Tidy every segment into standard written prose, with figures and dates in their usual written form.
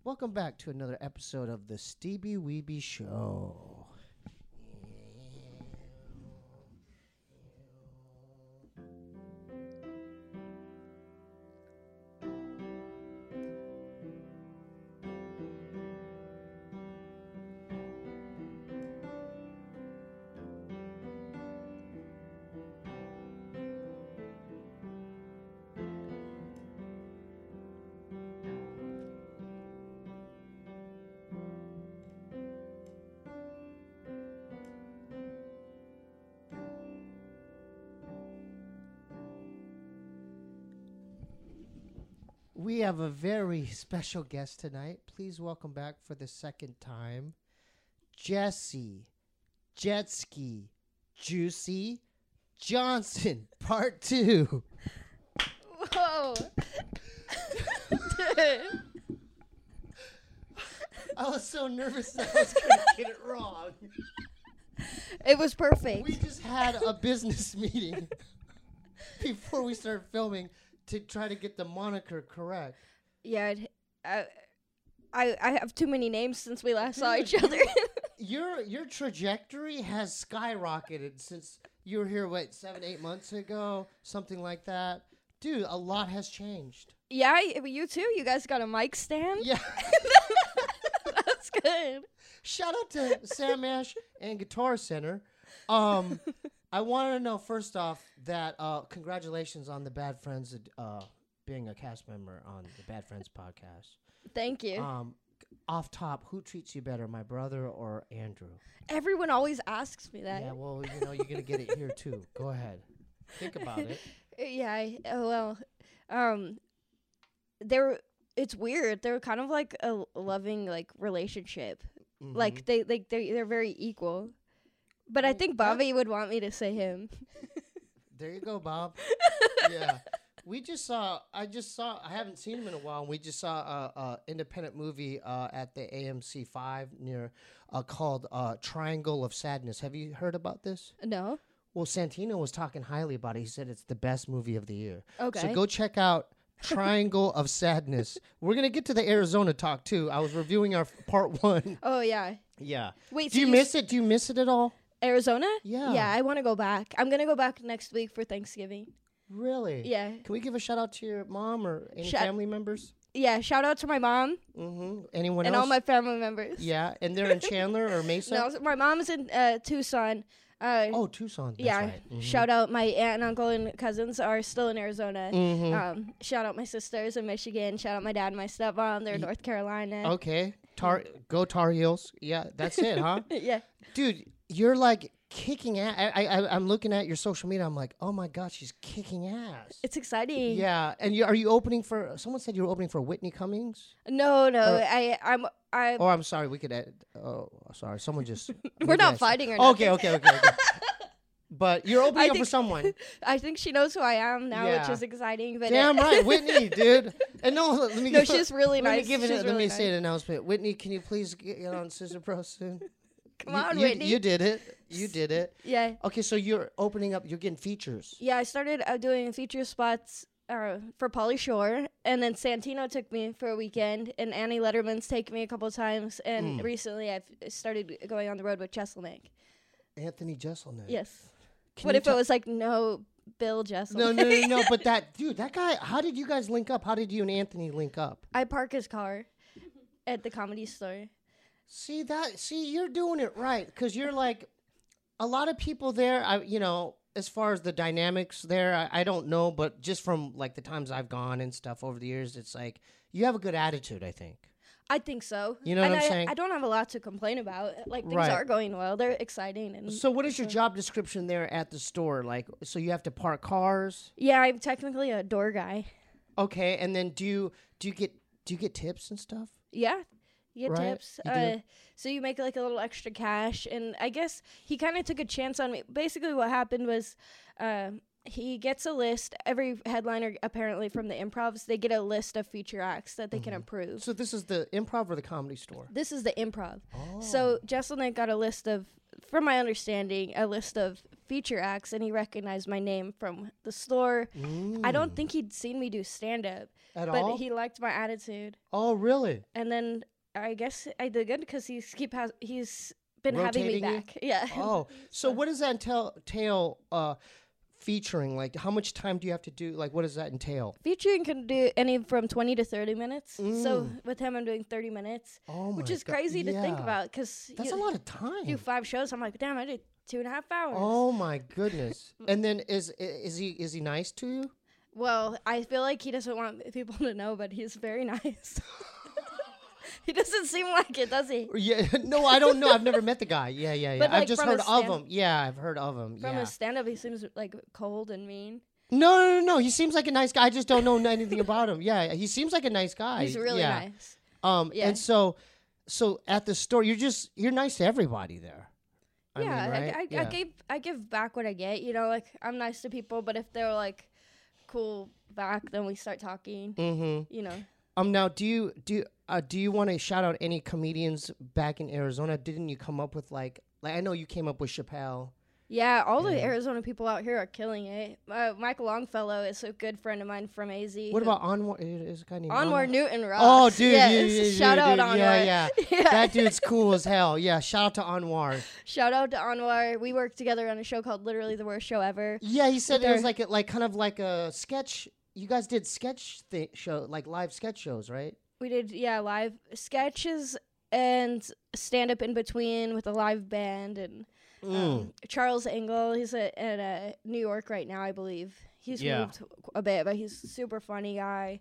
Welcome back to another episode of the Stevie Weeby Show. We have a very special guest tonight. Please welcome back for the second time, Jesse Jetski Juicy Johnson, Part 2. Whoa. I was so nervous that I was going to get it wrong. It was perfect. We just had a business meeting before we started filming to try to get the moniker correct. Yeah, I have too many names since we last saw each other. Your trajectory has skyrocketed since you were here, 7-8 months ago, something like that. Dude, a lot has changed. Yeah, you too. You guys got a mic stand? Yeah. That's good. Shout out to Sam Ash and Guitar Center. I want to know, first off, that congratulations on the Bad Friends being a cast member on the Bad Friends podcast. Thank you. Off top, who treats you better, my brother or Andrew? Everyone always asks me that. Yeah, well, you're going to get it here, too. Go ahead. Think about it. Yeah, it's weird. They're kind of like a loving relationship. Mm-hmm. Like they're very equal. But I think Bobby would want me to say him. There you go, Bob. Yeah. I haven't seen him in a while. And we just saw a independent movie at the AMC 5 near called Triangle of Sadness. Have you heard about this? No. Well, Santino was talking highly about it. He said it's the best movie of the year. Okay. So go check out Triangle of Sadness. We're going to get to the Arizona talk, too. I was reviewing our part 1. Oh, yeah. Yeah. Wait, Do you miss it? Do you miss it at all? Arizona? Yeah. Yeah, I want to go back. I'm going to go back next week for Thanksgiving. Really? Yeah. Can we give a shout out to your mom or any family members? Yeah, shout out to my mom. Mm-hmm. Anyone and else? all my family members. Yeah, and they're in Chandler or Mesa? No, my mom's in Tucson. Tucson. That's yeah. right. Mm-hmm. Shout out my aunt and uncle and cousins are still in Arizona. Mm-hmm. Shout out my sisters in Michigan. Shout out my dad and my stepmom. They're in North Carolina. Okay. Go Tar Heels. Yeah, that's it, huh? Yeah. Dude, you're like kicking ass. I'm looking at your social media. I'm like, oh my God, she's kicking ass. It's exciting. Yeah. And are you opening for, someone said you were opening for Whitney Cummings? No. I'm sorry. We could edit. Oh, sorry. Someone just. We're not fighting or nothing. Okay. But you're opening up for someone. I think she knows who I am now, which is exciting. But damn right, Whitney, dude. And no, let me. No, she's really nice. Let me say an announcement. Whitney, can you please get on Scissor Pro soon? Come on, Whitney. You did it. Yeah. Okay, so you're opening up. You're getting features. Yeah, I started doing feature spots for Pauly Shore, and then Santino took me for a weekend, and Annie Letterman's taken me a couple times, and recently I've started going on the road with Jeselnik. Anthony Jeselnik. Yes. What if it was like Bill Jeselnik? No. But that guy. How did you guys link up? How did you and Anthony link up? I park his car at the Comedy Store. See, you're doing it right, because you're like, a lot of people there, as far as the dynamics there, I don't know, but just from like the times I've gone and stuff over the years, it's like, you have a good attitude, I think. I think so. You know what I'm saying? I don't have a lot to complain about. Like, things Right. are going well. They're exciting. And So what is your job description there at the store? Like, so you have to park cars? Yeah, I'm technically a door guy. Okay, and then do you get tips and stuff? Yeah. You get Right, tips. you do. So you make like a little extra cash. And I guess he kind of took a chance on me. Basically what happened was he gets a list. Every headliner, apparently from the Improvs, they get a list of feature acts that they can approve. So this is the Improv or the Comedy Store? This is the Improv. Oh. So Jeselnik got a list of, from my understanding, a list of feature acts, and he recognized my name from the store. I don't think he'd seen me do stand-up, At but all? he liked my attitude. Oh, really? And then I guess I did good because he's been having me Rotating you? back. Yeah. Oh, so what does that entail? Featuring, like, how much time do you have to do? Like, what does that entail? Featuring can do any from 20 to 30 minutes. So Mm. with him, I'm doing 30 minutes, Oh my which is God. crazy to think Yeah. about because That's a you lot of time. do 5 shows. I'm like, damn, I did 2.5 hours. Oh my goodness! And then is he nice to you? Well, I feel like he doesn't want people to know, but he's very nice. He doesn't seem like it, does he? Yeah, no, I don't know. I've never met the guy. Yeah. But, I've like, just from heard his of stand- him. Yeah, I've heard of him. From Yeah. his stand-up, he seems like cold and mean. No. He seems like a nice guy. I just don't know anything about him. Yeah, he seems like a nice guy. He's really yeah. nice. And so at the store, you're nice to everybody there. I mean, Yeah, right? I give back what I get. You know, like I'm nice to people, but if they're like cool back, then we start talking. Mm-hmm. You know. Now, do you want to shout out any comedians back in Arizona? Didn't you come up with like I know you came up with Chappelle. Yeah, all the Yeah. Arizona people out here are killing it. Michael Longfellow is a good friend of mine from AZ. What about Anwar? Is a guy named Anwar Newton rocks? Oh, dude, Yes, shout out dude. Anwar. Yeah. Yeah. That dude's cool as hell. Yeah, shout out to Anwar. Shout out to Anwar. We worked together on a show called Literally the Worst Show Ever. Yeah, he said With it was our- like kind of like a sketch. You guys did sketch show, like live sketch shows, right? We did live sketches and stand up in between with a live band and Charles Engel. He's in New York right now, I believe. He's Yeah. moved a bit, but he's a super funny guy.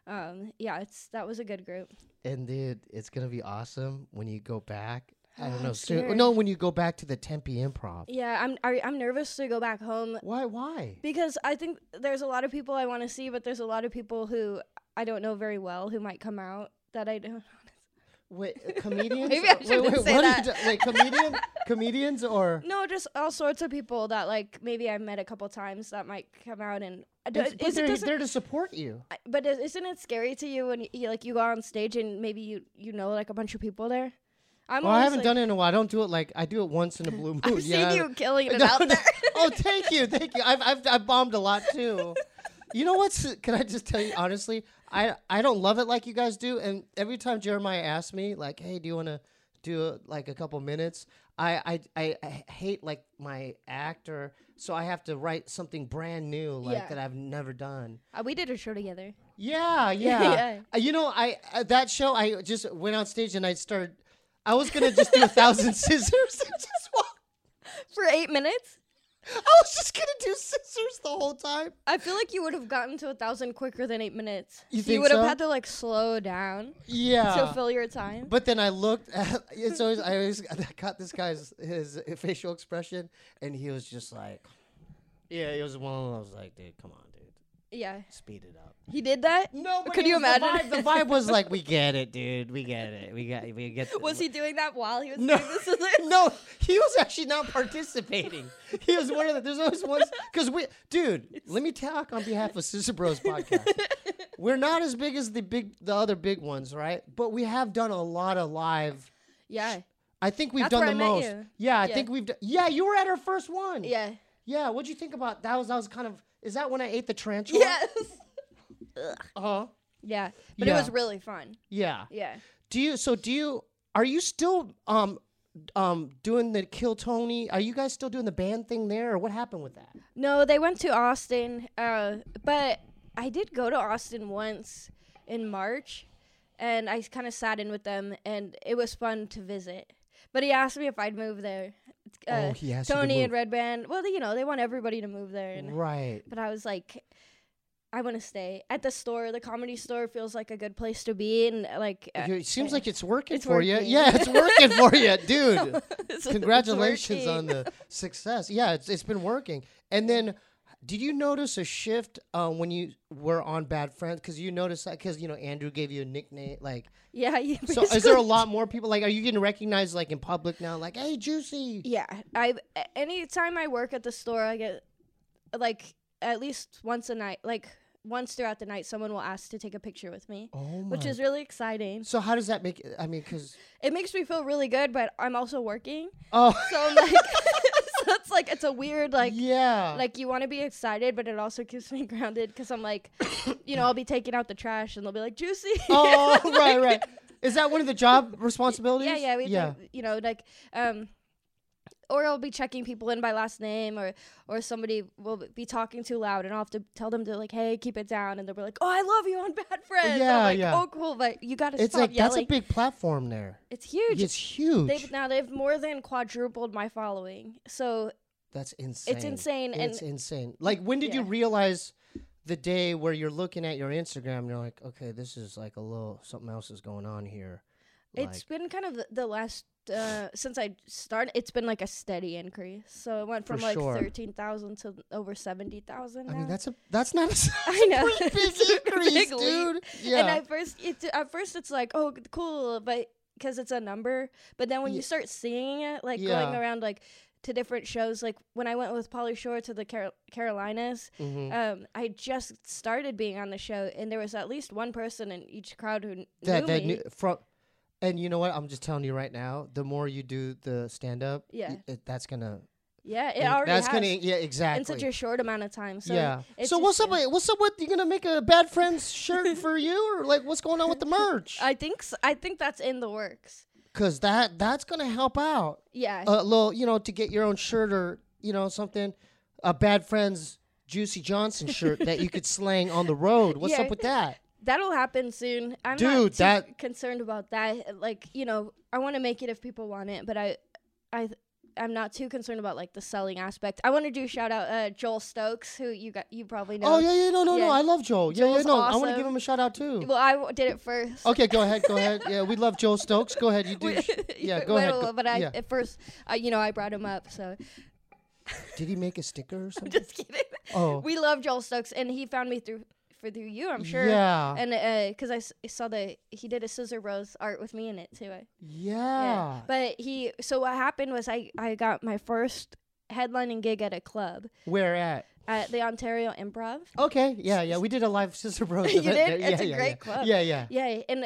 That was a good group. And dude, it's gonna be awesome when you go back. I don't know. I'm Soon, scared. no, when you go back to the Tempe Improv. Yeah, I'm nervous to go back home Why? because I think there's a lot of people I want to see, but there's a lot of people who I don't know very well who might come out that I don't. Wait, comedians? Maybe I shouldn't say what that. Wait, comedians or? No, just all sorts of people that like maybe I've met a couple times that might come out and. But they're there to support you. But isn't it scary to you when you go on stage and maybe you know like a bunch of people there? Well, I haven't done it in a while. I don't do it like I do it once in a blue moon. I've yeah. seen you killing it No, out no. there. Oh, thank you. I've bombed a lot too. You know what's? Can I just tell you honestly? I don't love it like you guys do. And every time Jeremiah asks me like, "Hey, do you want to do like a couple minutes?" I hate like my actor, so I have to write something brand new like Yeah. that I've never done. We did a show together. Yeah. Yeah. You know, that show I just went on stage and I was gonna just do 1,000 scissors and just walk. For 8 minutes? I was just gonna do scissors the whole time. I feel like you would have gotten to 1,000 quicker than 8 minutes. You You think would have so? had to like slow down Yeah. to fill your time. But then I looked at I always got this guy's his facial expression, and he was just like, yeah, it was one of those like, dude, come on, dude, Yeah. speed it up. He did that? No, but Could it you was the imagine? vibe. The vibe was like, we get it, dude, we get it, we get. Was he doing that while he was No, doing this? no, he was actually not participating. He was one of the. There's always one because dude. Let me talk on behalf of Sister Bros podcast. We're not as big as the other big ones, right? But we have done a lot of live. Yeah. I think we've That's done where the I met most. you. Yeah, I Yeah. think we've. Yeah, you were at our first one. Yeah. Yeah. What'd you think about that? Was kind of. Is that when I ate the tarantula? Yes. Uh-huh. Yeah. But it Yeah. was really fun. Yeah. Yeah. Are you still doing the Kill Tony? Are you guys still doing the band thing there, or what happened with that? No, they went to Austin. But I did go to Austin once in March, and I kind of sat in with them, and it was fun to visit. But he asked me if I'd move there. He asked you to Tony and move. Red Band. Well, they want everybody to move there, and Right. but I was like, I want to stay at the store. The Comedy Store feels like a good place to be, and like It seems like it's working it's for you. working. Yeah, it's working for you, dude. it's Congratulations working. on the success. Yeah, it's been working. And then, did you notice a shift when you were on Bad Friends? Because you noticed that because Andrew gave you a nickname. Like, Yeah. You so is there a lot more people? Like, are you getting recognized like in public now? Like, hey, Juicy. Yeah, anytime I work at the store, I get like at least once a night, like once throughout the night, someone will ask to take a picture with me, Oh my. which is really exciting. So how does that make? I mean, because It makes me feel really good, but I'm also working, oh so I'm like, so it's like it's a weird like yeah. like you want to be excited, but it also keeps me grounded because I'm like, I'll be taking out the trash and they'll be like Juicy. Oh, right. Is that one of the job responsibilities? Yeah. Like or I'll be checking people in by last name, or somebody will be talking too loud, and I'll have to tell them to like, hey, keep it down, and they'll be like, oh, I love you on Bad Friends. Yeah, I'm like, yeah. oh, cool, but you gotta It's stop like yelling. that's a big platform there. It's huge. It's huge. They've more than quadrupled my following, so That's insane. it's insane. It's insane. Like, when did you realize the day where you're looking at your Instagram and you're like, okay, this is like a little something else is going on here? It's been kind of the last. Since I started, it's been like a steady increase. So it went from like 13,000 to over 70,000. I mean, that's not a I know. pretty big increase, Big dude. leap. Yeah. And at first it's like, oh, cool, but because it's a number. But then when you start seeing it, like going around like to different shows, like when I went with Pauly Shore to the Carolinas, I just started being on the show, and there was at least one person in each crowd who knew me. And you know what? I'm just telling you right now. The more you do the stand up, that's gonna. Yeah, it already that's has. gonna. Yeah, exactly. In such a short amount of time. So yeah. it's So what's up? What's up with you gonna make a Bad Friends shirt for you, or like what's going on with the merch? I think that's in the works. Cause that's gonna help out. Yeah. A little, to get your own shirt or something, a Bad Friends Juicy Johnson shirt that you could slang on the road. What's up with that? That'll happen soon. I'm Dude, not too concerned about that. Like, I want to make it if people want it, but I'm not too concerned about like the selling aspect. I want to do shout out Joel Stokes, who you probably know. Oh yeah, no, I love Joel. Joel's I awesome. want to give him a shout out too. Well, I did it first. Okay, go ahead. Yeah, we love Joel Stokes. Go ahead, you do. Go ahead. But at first, I brought him up. So. Did he make a sticker or something? I'm just kidding. Oh. We love Joel Stokes, and he found me through you, I'm sure. Yeah. And because I saw he did a Scissor Bros art with me in it too. Yeah. But so what happened was I got my first headlining gig at a club. Where at? At the Ontario Improv. Okay. Yeah. We did a live Scissor Bros. You did? There. It's a great club. Yeah. Yeah, and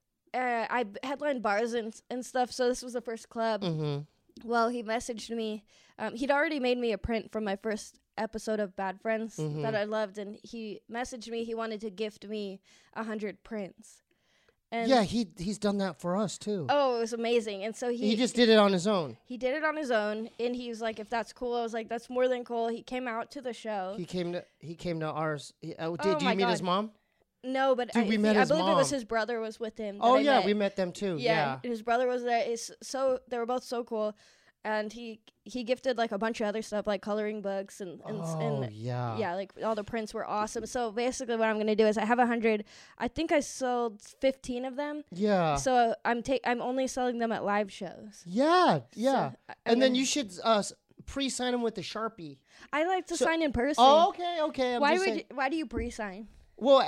I headlined bars and stuff, so this was the first club. Mm-hmm. Well, he messaged me. He'd already made me a print from my first episode of Bad Friends that I loved, and he messaged me. He wanted to gift me 100 prints. And yeah, he's done that for us too. Oh, it was amazing. And so he just did it on his own. He did it on his own, and he was like, "If that's cool," I was like, "That's more than cool." He came out to the show. He came to ours. Did you meet his mom? No, but Dude, we met his believe mom. it was his brother was with him. Oh yeah, we met them too. Yeah, his brother was there. They were both so cool. And he gifted like a bunch of other stuff, like coloring books and like all the prints were awesome. So basically, what I'm gonna do is I have 100. I think I sold 15 of them. Yeah. So I'm only selling them at live shows. Yeah. So and then you should pre-sign them with the Sharpie. I like to sign in person. Oh, okay. Why do you pre-sign? Well,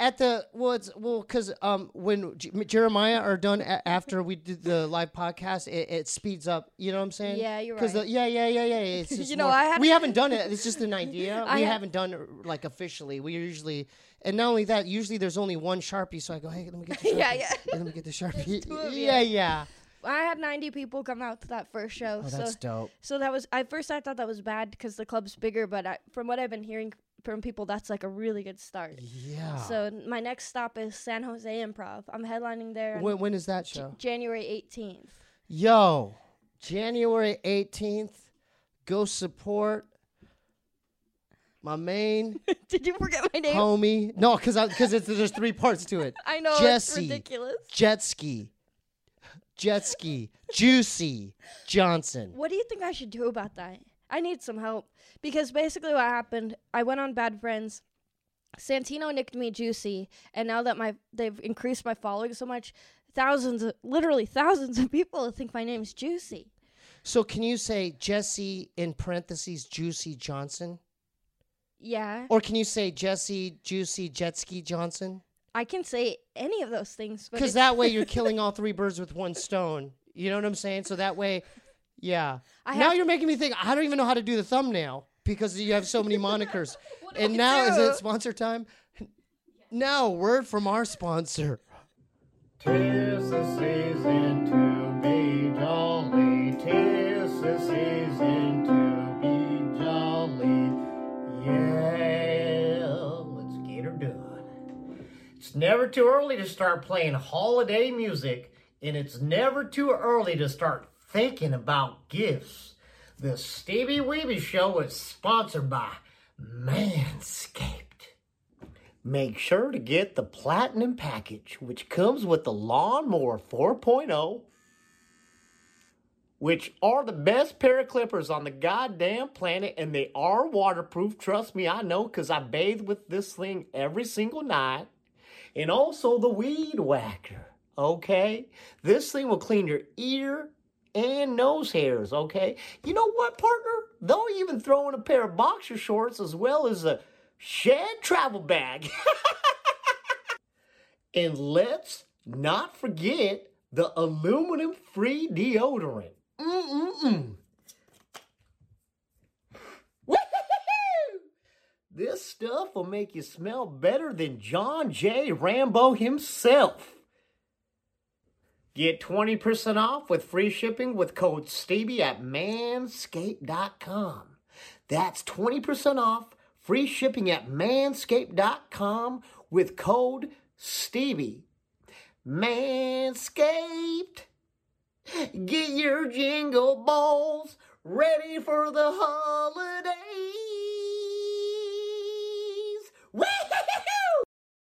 because when Jeremiah are done after we did the live podcast, it speeds up. You know what I'm saying? Yeah, you're right. Because it's just we haven't done it. It's just an idea. We haven't done it like officially. We usually, and not only that, usually there's only one Sharpie. So I go, hey, let me get the Sharpie. Yeah. Let me get the Sharpie. Yeah. I had 90 people come out to that first show. Oh, that's dope. So that was I thought that was bad because the club's bigger, but from what I've been hearing from people, that's like a really good start. Yeah. So my next stop is San Jose Improv. I'm headlining there. When is that show? January 18th. Yo, January 18th. Go support my main. Did you forget my name? Homie. No, because there's 3 parts to it. I know. Jesse, it's ridiculous. Jet ski, Juicy Johnson. What do you think I should do about that? I need some help. Because basically what happened, I went on Bad Friends. Santino nicked me Juicy. And now that they've increased my following so much, literally thousands of people think my name's Juicy. So can you say Jesse in parentheses Juicy Johnson? Yeah. Or can you say Jesse Juicy Jet Ski Johnson? I can say any of those things. Because that way you're killing all 3 birds with one stone. You know what I'm saying? So that way, yeah. Now you're making me think, I don't even know how to do the thumbnail because you have so many monikers. And now, is it sponsor time? Now, word from our sponsor. 'Tis the season to be jolly. 'Tis the season to be It's never too early to start playing holiday music, and it's never too early to start thinking about gifts. The Stevie Weeby Show is sponsored by Manscaped. Make sure to get the Platinum Package, which comes with the Lawnmower 4.0, which are the best pair of clippers on the goddamn planet, and they are waterproof. Trust me, I know, because I bathe with this thing every single night. And also the Weed Whacker, okay? This thing will clean your ear and nose hairs, okay? You know what, partner? They'll even throw in a pair of boxer shorts as well as a shed travel bag. And let's not forget the aluminum-free deodorant. Woo-hoo-hoo! This stuff will make you smell better than John J. Rambo himself. Get 20% off with free shipping with code Stevie at manscaped.com. That's 20% off free shipping at manscaped.com with code Stevie. Manscaped. Get your jingle balls ready for the holidays. Woo-hoo-hoo!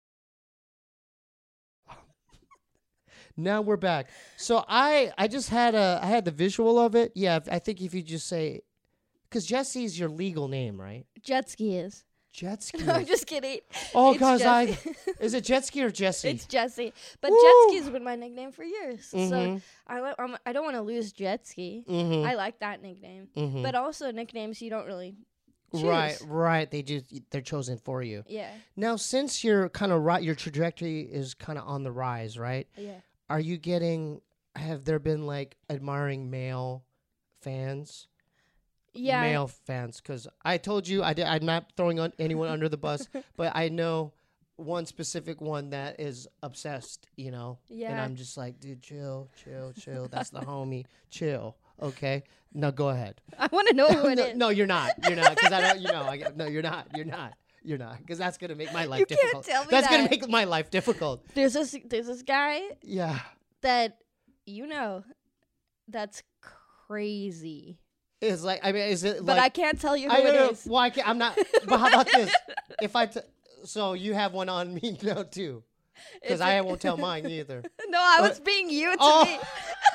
Now we're back. So I just had I had the visual of it. Yeah, I think if you just say, because Jesse's your legal name, right? Jet ski is. Jet ski. No, I'm just kidding. Oh, It's cause Jesse. is it jet ski or Jesse? It's Jesse. But Woo! jet ski's been my nickname for years. So Mhm. I don't want to lose jet ski. Mhm. I like that nickname. Mhm. But also nicknames you don't really choose. Right. They're chosen for you. Yeah. Now, since you're kind of your trajectory is kind of on the rise, right? Yeah. Are you getting? Have there been like admiring male fans? Yeah. Male fans, because I told you I'm not throwing anyone under the bus, but I know one specific one that is obsessed, you know. And Yeah. I'm just like, dude, chill. That's the homie. Chill. Okay. Now go ahead. I want to know who it no, is. no, you're not. You're not. Because I don't. You know. No, you're not. You're not. You're not. Because that's gonna make my life You can't difficult. tell me That's gonna that. make my life difficult. There's this guy Yeah. that that's crazy. It's like is it But like I can't tell you who I it know. is. Well, I can't, I'm not. But how about this? If so you have one on me now too, because It's I a- won't tell mine either. No, I was But- being you to Oh. me.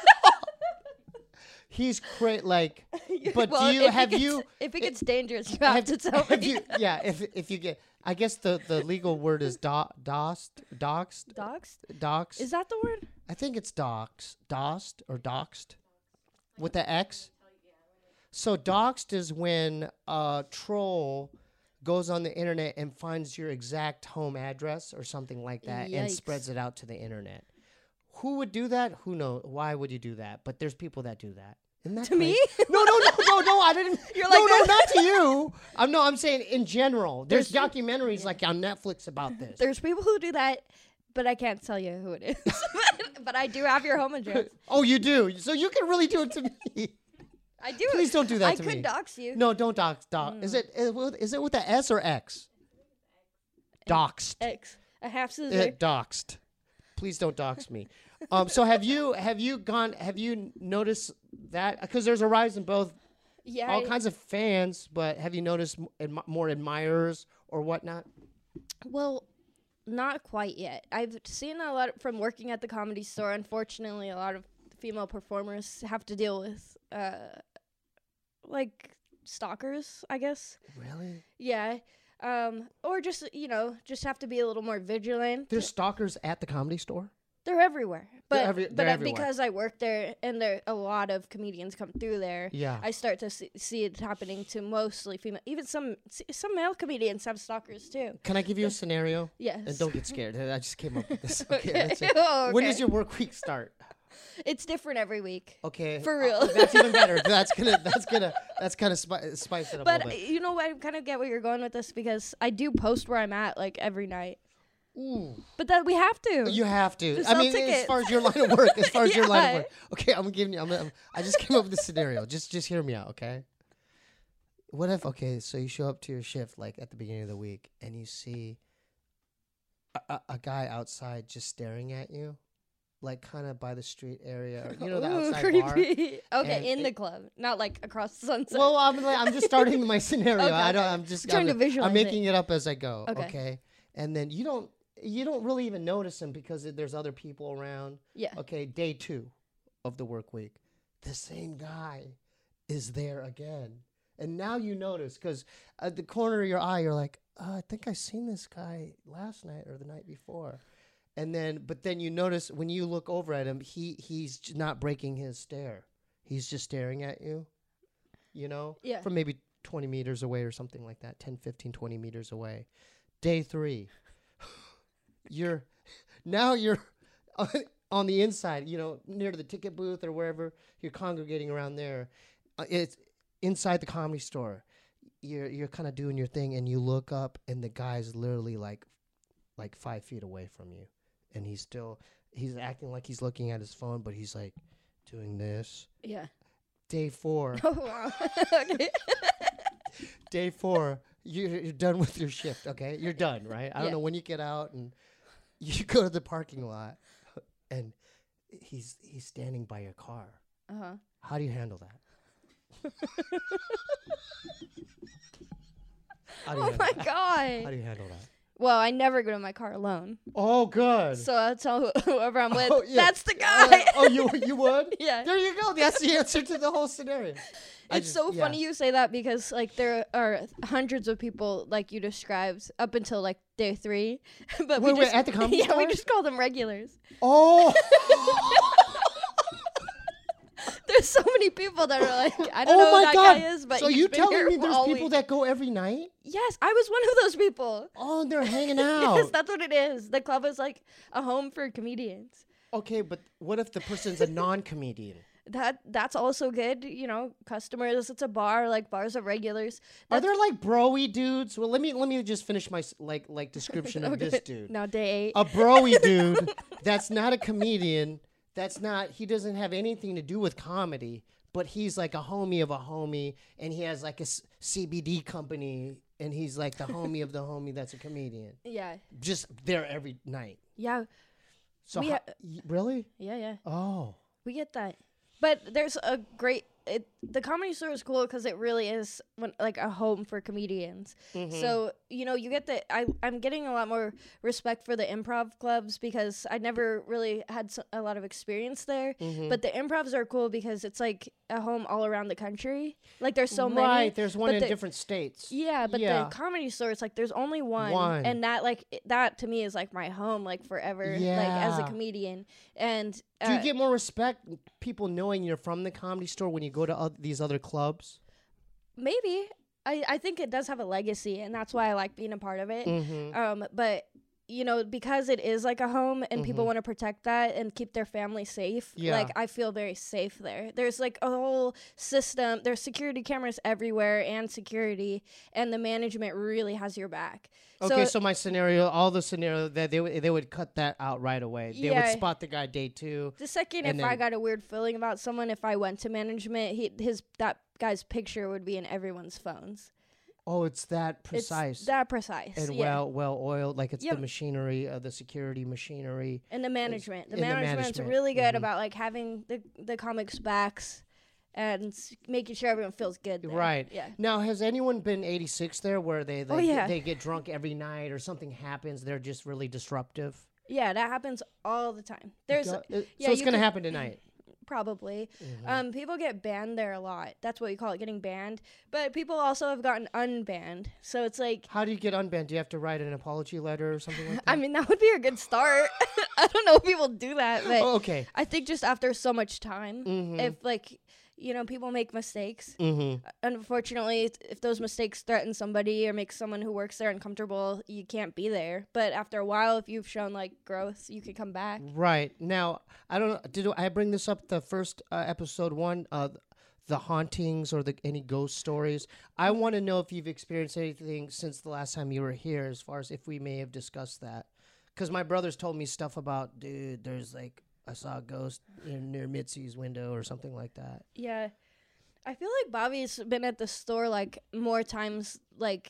He's great. Like, but Well, do you if it have gets- you? If it gets dangerous, you have to tell have me. you? Yeah. If you get, I guess the legal word is doxed. Dogs? Doxed. Is that the word? I think it's doxed or doxed with the X. So doxed is when a troll goes on the internet and finds your exact home address or something like that and Yikes. spreads it out to the internet. Who would do that? Who knows? Why would you do that? But there's people that do that. Isn't that To me? crazy? No, I didn't. You're no, like no, that? not to you. I'm saying in general. There's There's- documentaries like on Netflix about this. There's people who do that, but I can't tell you who it is. But I do have your home address. Oh, you do. So you can really do it to me. I do. Please don't do that I to could me. dox you. No, don't dox. Is it with a S or X? Doxed. X. A half scissor. Doxed. Please don't dox me. So have you noticed that, because there's a rise in both Yeah. all kinds of fans, but have you noticed more admirers or whatnot? Well, not quite yet. I've seen a lot from working at the Comedy Store. Unfortunately, a lot of female performers have to deal with like stalkers, I guess. Really? Yeah. Or just just have to be a little more vigilant. There's stalkers at the Comedy Store? They're everywhere. But They're but everywhere. because I work there and there a lot of comedians come through there, Yeah. I start to see it happening to mostly female. Even some male comedians have stalkers too. Can I give you a scenario? Yes. And don't get scared. I just came up with this. Okay, Okay. that's it. Oh, When okay. does your work week start? It's different every week. Okay. For real. That's even better. That's kind of spice it up a But little bit. you know what? I kind of get where you're going with this because I do post where I'm at like every night. Ooh. But that we have to. You have to. To I sell mean, as tickets. far as your line of work, Yeah. Okay, I'm giving you. I just came up with this scenario. Just hear me out, okay? What if? Okay, so you show up to your shift like at the beginning of the week, and you see a guy outside just staring at you, like kind of by the street area, or, the Ooh, outside bar. creepy. Okay, And in the club, not like across the sunset. Well, I'm just starting my scenario. Okay, I don't. okay. I'm just Trying to visualize I'm making it up as I go. Okay. Okay. And then you don't really even notice him because there's other people around. Yeah. Okay. Day 2 of the work week, the same guy is there again, and now you notice because at the corner of your eye, you're like, I think I seen this guy last night or the night before. But then you notice when you look over at him, he's not breaking his stare. He's just staring at you, Yeah. from maybe 20 meters away or something like that, 10, 15, 20 meters away. Day 3, you're on the inside, near the ticket booth or wherever you're congregating around there. It's inside the Comedy Store. You're kind of doing your thing, and you look up, and the guy's literally like 5 feet away from you. And he's acting like he's looking at his phone, but he's like doing this. Yeah. Day 4. Oh wow. Okay. Day 4, you're done with your shift. Okay, you're done, right? I don't Yeah. know when you get out, and you go to the parking lot, and he's standing by your car. Uh-huh. How do you handle that? How do you Oh handle my that? god. How do you handle that? Well, I never go to my car alone, Oh, good. so I'll tell whoever I'm with. Oh, yeah. That's the guy. You would? Yeah. There you go. That's the answer to the whole scenario. It's so funny you say that because like there are hundreds of people like you described up until like day 3, but Wait, at the Comedy yeah, Store? we just call them regulars. Oh. There's so many people that are like, I don't know Oh who my that God. guy is, but So he's you been telling here me there's all people week. that go every night? Yes, I was one of those people. Oh, they're hanging out. Yes, that's what it is. The club is like a home for comedians. Okay, but what if the person's a non-comedian? That's also good, customers. It's a bar, like bars of regulars. Are there like bro-y dudes? Well, let me just finish my like description of this dude. Now day 8. A bro-y dude that's not a comedian. He doesn't have anything to do with comedy, but he's like a homie of a homie, and he has like a CBD company, and he's like the homie of the homie that's a comedian. Yeah. Just there every night. Yeah. So We really? Yeah. Oh. We get that. But there's a great the Comedy Store is cool because it really is like a home for comedians. Mm-hmm. So you get I'm getting a lot more respect for the improv clubs because I never really had a lot of experience there. Mm-hmm. But the improvs are cool because it's like a home all around the country. Like there's so many. Right, there's one but in the- different states. Yeah, but Yeah. the Comedy Store, it's like there's only one. One. And that to me is like my home, like forever, like as a Yeah. comedian. And Do you get more respect, people knowing you're from the Comedy Store when you go to these other clubs? maybe I think it does have a legacy, and that's why I like being a part of it. Mm-hmm. But because it is like a home, and people Mhm. want to protect that and keep their family safe. Yeah. Like I feel very safe there. There's like a whole system. There's security cameras everywhere and security, and the management really has your back. Okay, so my scenario, that they would cut that out right away. They would Yeah. spot the guy day 2. The second And if I then- got a weird feeling about someone, if I went to management, that guy's picture would be in everyone's phones. Oh, it's that precise. It's that precise. and yeah. well oiled, like it's Yep. the machinery, the security machinery. And the management. The in the management's management. really good Mhm. about like having the comics' backs and making sure everyone feels good there. Right. Yeah. Now, has anyone been 86 there where they Oh, yeah. they get drunk every night or something happens, they're just really disruptive? Yeah, that happens all the time. There's So yeah, it's you going to can- happen tonight. probably. Mhm. People get banned there a lot. That's what you call it, getting banned. But people also have gotten unbanned. So it's like How do you get unbanned? Do you have to write an apology letter or something like that? I mean that would be a good start. I don't know if people do that, but Oh, okay. I think just after so much time, Mhm. if like people make mistakes. Mm-hmm. Unfortunately, if those mistakes threaten somebody or make someone who works there uncomfortable, you can't be there. But after a while, if you've shown like growth, you can come back. Right. Now, I don't know. Did I bring this up the first episode 1? The hauntings or any ghost stories. I want to know if you've experienced anything since the last time you were here, as far as if we may have discussed that. Because my brother's told me stuff about, dude, there's like, I saw a ghost near Mitzi's window or something like that. Yeah. I feel like Bobby's been at the store like more times like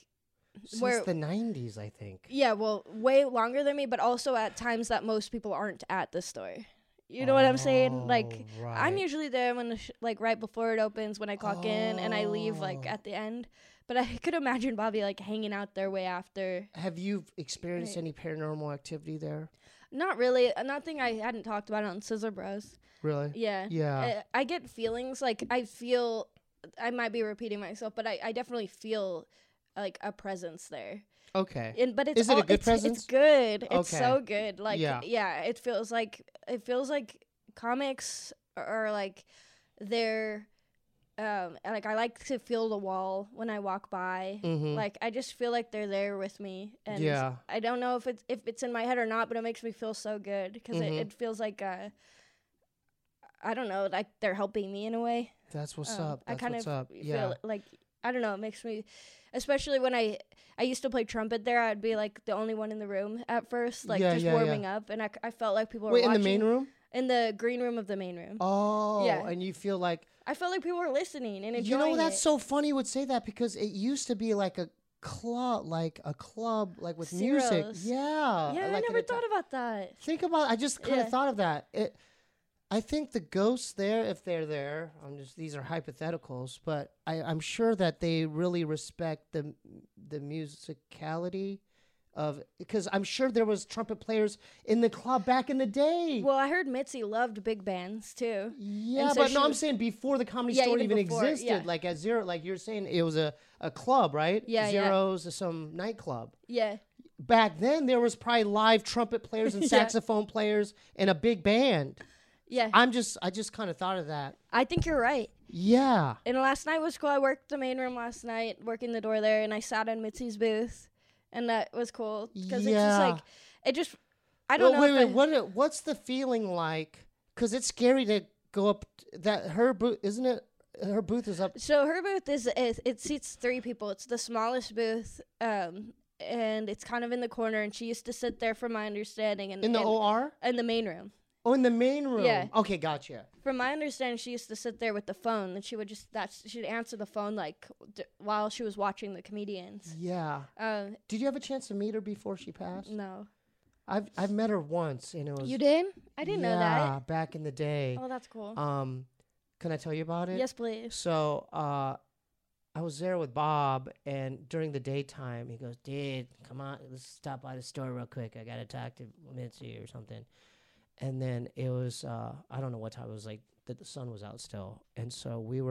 Since where the 90s, I think. yeah, well, way longer than me, but also at times that most people aren't at the store. You know what I'm saying? Like, Oh, I'm right. usually there when like right before it opens when I clock in, and I leave like Oh. at the end. But I could imagine Bobby like hanging out there way after. Have you experienced Right. any paranormal activity there? Not really. Nothing I hadn't talked about on Scissor Bros. Really? Yeah. Yeah. I get feelings like I feel. I might be repeating myself, but I definitely feel like a presence there. Okay. And but it's Is it a all- good it's presence? good. It's Okay. so good. Like Yeah. yeah, it feels like comics are like they're like I like to feel the wall when I walk by. Mm-hmm. Like I just feel like they're there with me, and Yeah. I don't know if it's in my head or not, but it makes me feel so good because Mhm. it feels like I don't know, like they're helping me in a way. That's what's up. I That's kind what's of up. feel Yeah. like I don't know. It makes me, especially when I used to play trumpet there. I'd be like the only one in the room at first, like Yeah, just yeah, yeah. warming up, and I felt like people were Wait, in watching the main room? in the green room of the main room. Oh, Yeah. and you feel like I felt like people were listening and you enjoying know that's it. so funny you would say that because it used to be like a club like with music. Ciro's. Yeah. Yeah, I like an never thought about that. Think about I just kind of Yeah. thought of that. I think the ghosts there, if they're there, these are hypotheticals, but I'm sure that they really respect the musicality of because I'm sure there was trumpet players in the club back in the day. Well, I heard Mitzi loved big bands too. Yeah, and so but no, she I'm was- saying before the Comedy Yeah, Store even even before, existed, yeah. like at Zero, like you're saying, it was a club, right? Yeah, yeah. Zero's some nightclub. Yeah, Back then, there was probably live trumpet players and Yeah. saxophone players and a big band. yeah. I just kind of thought of that. I think you're right. Yeah. And last night was cool. I worked the main room last night, working the door there, and I sat in Mitzi's booth, and that was cool because it's just like it just. I don't know. Wait, if what's the feeling like? Because it's scary to go up. That her booth, isn't it? Her booth is up. So her booth is it seats 3 people. It's the smallest booth, and it's kind of in the corner. And she used to sit there, from my understanding, In the OR? in the main room. Oh, in the main room. Yeah. Okay, gotcha. From my understanding, she used to sit there with the phone, and she would she'd answer the phone like while she was watching the comedians. Yeah. Did you have a chance to meet her before she passed? No, I've met her once, and it was you did? I didn't know that. Yeah, back in the day. Oh, that's cool. Can I tell you about it? Yes, please. So, I was there with Bob, and during the daytime, he goes, "Dude, come on, let's stop by the store real quick. I gotta talk to Mitzi or something." And then it was, I don't know what time it was, like that the sun was out still, and so we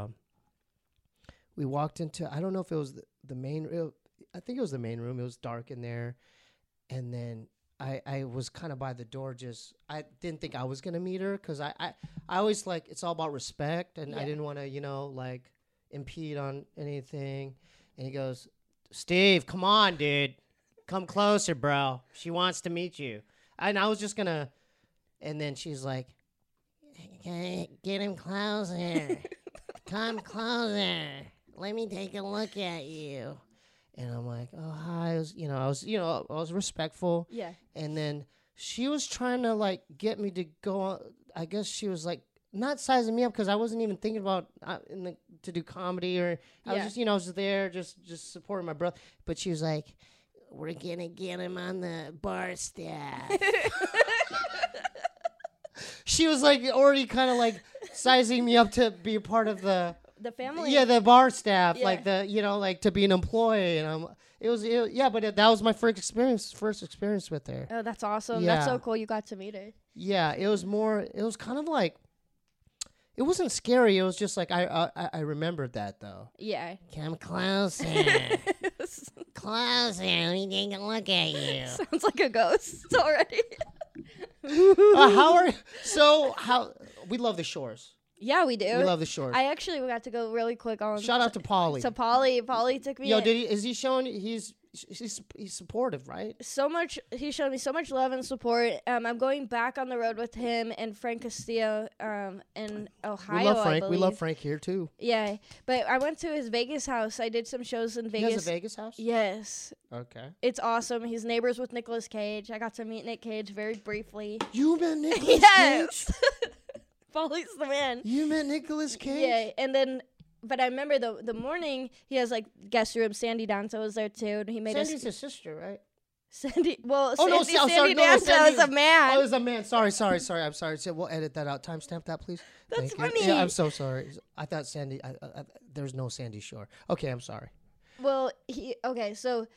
walked into, I don't know if it was the main. I think it was the main room. It was dark in there, and then I was kind of by the door. Just I didn't think I was gonna meet her because I always like it's all about respect, and I Yeah. didn't want to like impede on anything. And he goes, "Steve, come on, dude, come closer, bro. She wants to meet you." And I was just gonna, and then she's like, "Get him closer, come closer. Let me take a look at you." And I'm like, "Oh, hi." I was respectful. Yeah. And then she was trying to like get me to go on. I guess she was like not sizing me up because I wasn't even thinking about to do comedy or I was Yeah. just I was there just supporting my brother. But she was like, "We're gonna get him on the bar staff." She was like already kind of like sizing me up to be a part of the family. yeah the bar staff Yeah. like like to be an employee and that was my first experience with her. Oh, that's awesome. That's Yeah. so cool. You got to meet her. Yeah, it was kind of like it wasn't scary. It was just like I remembered that though. Yeah. Come closer, closer. Let me take a look at you. Sounds like a ghost already. How we love the shores. Yeah, we do. We love the shores. I actually got to go really quick on. Shout out to Polly. to Polly. Polly took me. Yo, is he showing? He's supportive, right? so much. He showed me so much love and support. I'm going back on the road with him and Frank Castillo. In Ohio. We love I Frank. We love believe. Frank here too. Yeah, but I went to his Vegas house. I did some shows in He Vegas. has a Vegas house. Yes, Okay. it's awesome. He's neighbors with Nicolas Cage. I got to meet Nick Cage very briefly. You met Nicolas Cage. Yes, Polly's the man. You met Nicolas Cage. Yeah, and then but I remember the morning he has like guest room. Sandy Danza was there too, and he made Sandy's us his sister, right? Sandy. Well, Oh, no, Sandy, sorry, Sandy no, Danza Sandy was a man. Oh, it was a man. Sorry. I'm sorry. So we'll edit that out. Timestamp that, please. That's Thank funny. you. Yeah, I'm so sorry. I thought Sandy. There's no Sandy Shore. Okay, I'm sorry. Well, so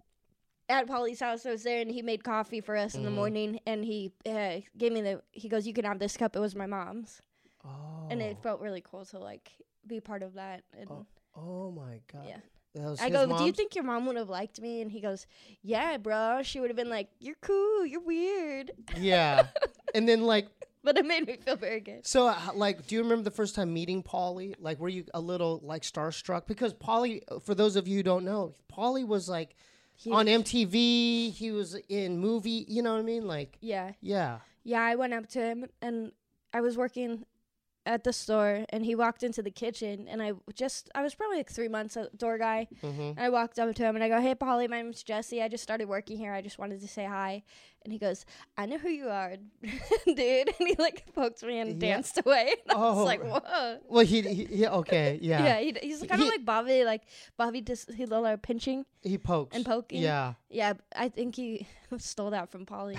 at Polly's house, I was there, and he made coffee for us in the morning, and he gave me he goes, "You can have this cup." It was my mom's, and it felt really cool to like be part of that. And Oh my God. yeah. That was I his go, "Do you mom's? think your mom would have liked me?" And he goes, "Yeah, bro." She would have been like, "You're cool. You're weird." Yeah. And then like, But it made me feel very good. so like, do you remember the first time meeting Pauly? Like, were you a little like starstruck? Because Pauly, for those of you who don't know, Pauly was like on MTV. He was in movie. You know what I mean? Like, Yeah. yeah. Yeah, I went up to him, and I was working at the store, and he walked into the kitchen, and I was probably like 3 months a door guy. And I walked up to him, and I go, "Hey, Polly, my name's Jesse. I just started working here. I just wanted to say hi." And he goes, "I know who you are, dude." And he like poked me and danced away. And I was like, "Whoa." Well, he okay, yeah. Yeah, he's kind of like Bobby. Like Bobby just he little pinching He pokes and poking. Yeah. Yeah, I think he stole that from Polly.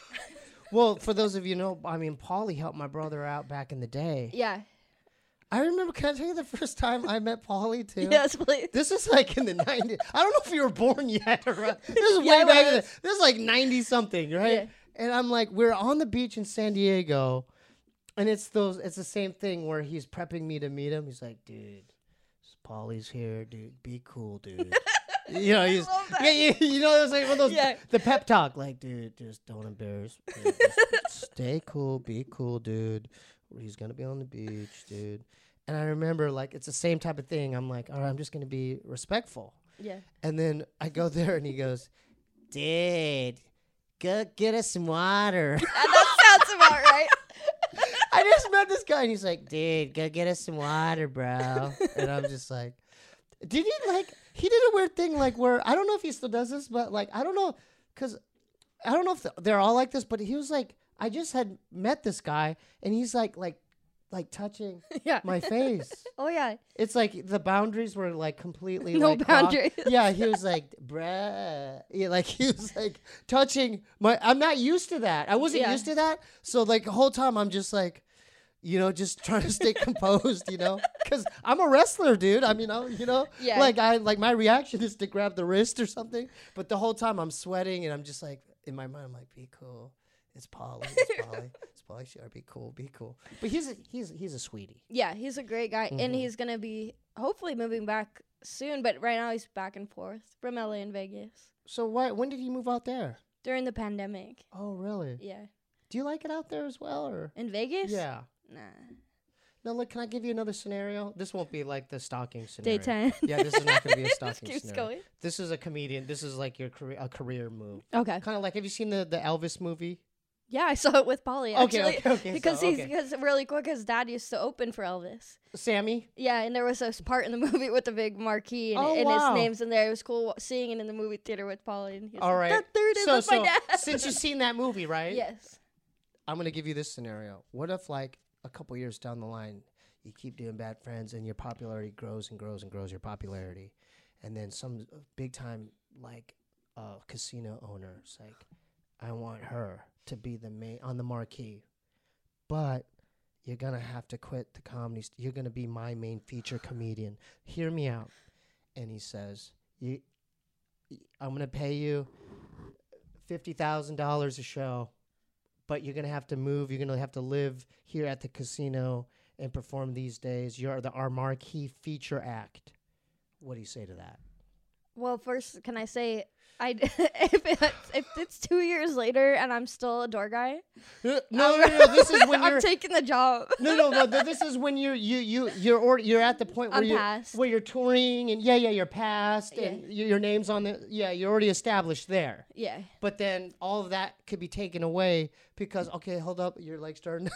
Well, for those of you who know, I mean, Pauly helped my brother out back in the day. Yeah. I remember. Can I tell you the first time I met Pauly too? Yes, please. This is like in the 90s. I don't know if you were born yet. Or, this is Yeah, way I back. was. This is like 90 something, right? Yeah. And I'm like, we're on the beach in San Diego, and it's the same thing where he's prepping me to meet him. He's like, "Dude, Pauly's here, dude. Be cool, dude." You know, he's love that. you know, it's like one of those Yeah. the pep talk, like, "Dude, just don't embarrass. Dude, just stay cool, be cool, dude. He's gonna be on the beach, dude." And I remember, like, it's the same type of thing. I'm like, all right, I'm just gonna be respectful. Yeah. And then I go there, and he goes, "Dude, go get us some water." That sounds about right. I just met this guy, and he's like, "Dude, go get us some water, bro." And I'm just like, did he like? He did a weird thing, like where I don't know if he still does this, but like I don't know, because I don't know if they're all like this, but he was like, I just had met this guy, and he's like touching Yeah. my face. Oh yeah. It's like the boundaries were like completely No like, boundaries. Yeah, he was like, "Bruh," yeah, like he was like touching my. I'm not used to that. I wasn't Yeah. used to that. So like the whole time I'm just like, you know, just trying to stay composed, you know, because I'm a wrestler, dude. I mean, Yeah. like my reaction is to grab the wrist or something, but the whole time I'm sweating and I'm just like in my mind I'm like, "Be cool. It's Pauly. It's Pauly. It's Pauly. Sure, be cool. Be cool." But he's a sweetie. Yeah, he's a great guy, and he's gonna be hopefully moving back soon. But right now he's back and forth from LA and Vegas So when did he move out there? during the pandemic. Oh, really? Yeah, Do you like it out there as well, or? in Vegas. Yeah. Nah. No, look. Can I give you another scenario? This won't be like the stalking scenario. Daytime. Yeah, this is not going to be a stalking Keeps scenario. going. This is a comedian. This is like your career move. Okay. Kind of like. Have you seen the Elvis movie? Yeah, I saw it with Polly Okay, actually. okay, Because so, because really quick, his dad used to open for Elvis. Sammy. Yeah, and there was this part in the movie with the big marquee and, Oh, and wow. his name's in there. It was cool seeing it in the movie theater with Polly. And he was All like, right. "That dude is with my dad." since you've seen that movie, right? Yes. I'm going to give you this scenario. What if like a couple years down the line, you keep doing Bad Friends and your popularity grows and grows and grows your popularity, and then some big time like casino owner is like, "I want her to be the main on the marquee, but you're gonna have to quit the comedy. You're gonna be my main feature comedian. Hear me out." And he says, "I'm gonna pay you $50,000 a show, but you're gonna have to move. You're gonna have to live here at the casino and perform these days. You're our marquee feature act." What do you say to that? Well, first, can I say, if it's 2 years later and I'm still a door guy, No. This is when you're I'm taking the job. no. This is when you're at the point where I'm past. where you're touring and you're past Yeah. and your name's on the you're already established there. Yeah. But then all of that could be taken away because okay, hold up, your leg's starting.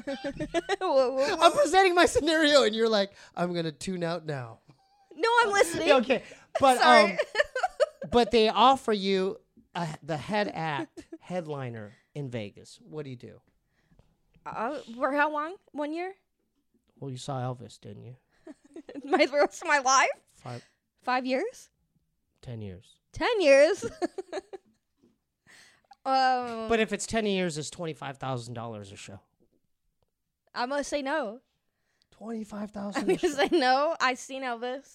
I'm presenting my scenario and you're like, "I'm gonna tune out now." No, I'm listening. Yeah, okay, but Sorry. but they offer you the headliner in Vegas. What do you do? For how long? 1 year? Well, you saw Elvis, didn't you? my rest of my life. 5 years. 10 years. 10 years. But if it's 10 years, it's $25,000 a show. I'm gonna say no. $25,000 I'm a gonna show. say no. I seen Elvis.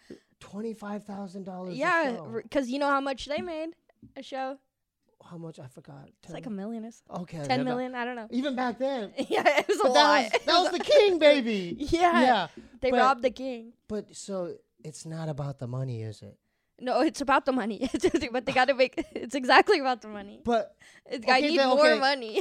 $25,000 a Yeah, show. because you know how much they made a show. How much? I forgot. It's like $1 million or something. Okay. 10 million. I don't know. Even back then. Yeah, it was a But lot. that was the king, baby. Yeah. Yeah. They but- robbed the king. But so it's not about the money, is it? No, it's about the money. But they got to make. It's exactly about the money. But I need more okay. money.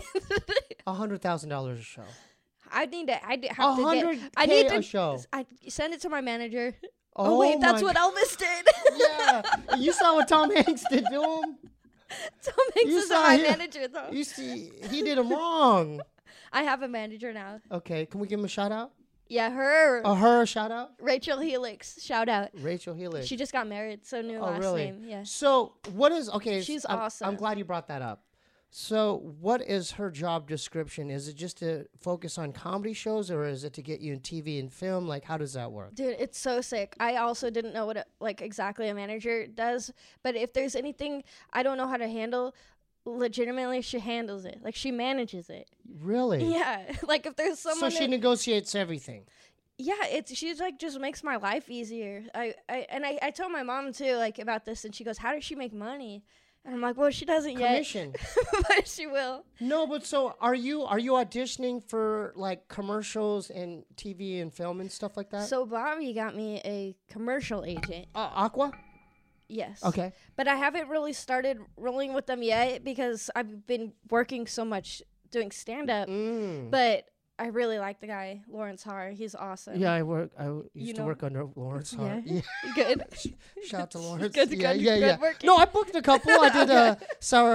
$100,000 a show. I need to. I have to get. $100K I need to a show. I send it to my manager. Oh, wait, that's my what Elvis did. Yeah. You saw what Tom Hanks did to him? Tom Hanks You is saw my him. manager, though. You see, he did him wrong. I have a manager now. Okay, can we give him a shout out? Yeah, her. Her shout out? Rachel Helix. Shout out. Rachel Helix. She just got married, so new last really? name. Yeah. So, what is, okay. She's I'm awesome. glad you brought that up. So, what is her job description? Is it just to focus on comedy shows or is it to get you in TV and film? Like, how does that work? Dude, it's so sick. I also didn't know what exactly a manager does, but if there's anything I don't know how to handle, legitimately she handles it. Like she manages it. Really? Yeah. Like if there's someone So, she negotiates everything. yeah, she's like just makes my life easier. I told my mom too like about this and she goes, "How does she make money?" And I'm like, "Well, she doesn't Commission. yet." But she will. No, but so are you auditioning for like commercials and TV and film and stuff like that? So Bobby got me a commercial agent. Aqua? Yes. Okay. But I haven't really started rolling with them yet because I've been working so much doing stand up. But I really like the guy, Lawrence Haar. He's awesome. Yeah, I used to know- work under Lawrence Hart. Yeah. Yeah. Good. Shout out to Lawrence. Good, yeah, good, yeah, good yeah. working. No, I booked a couple. I did sour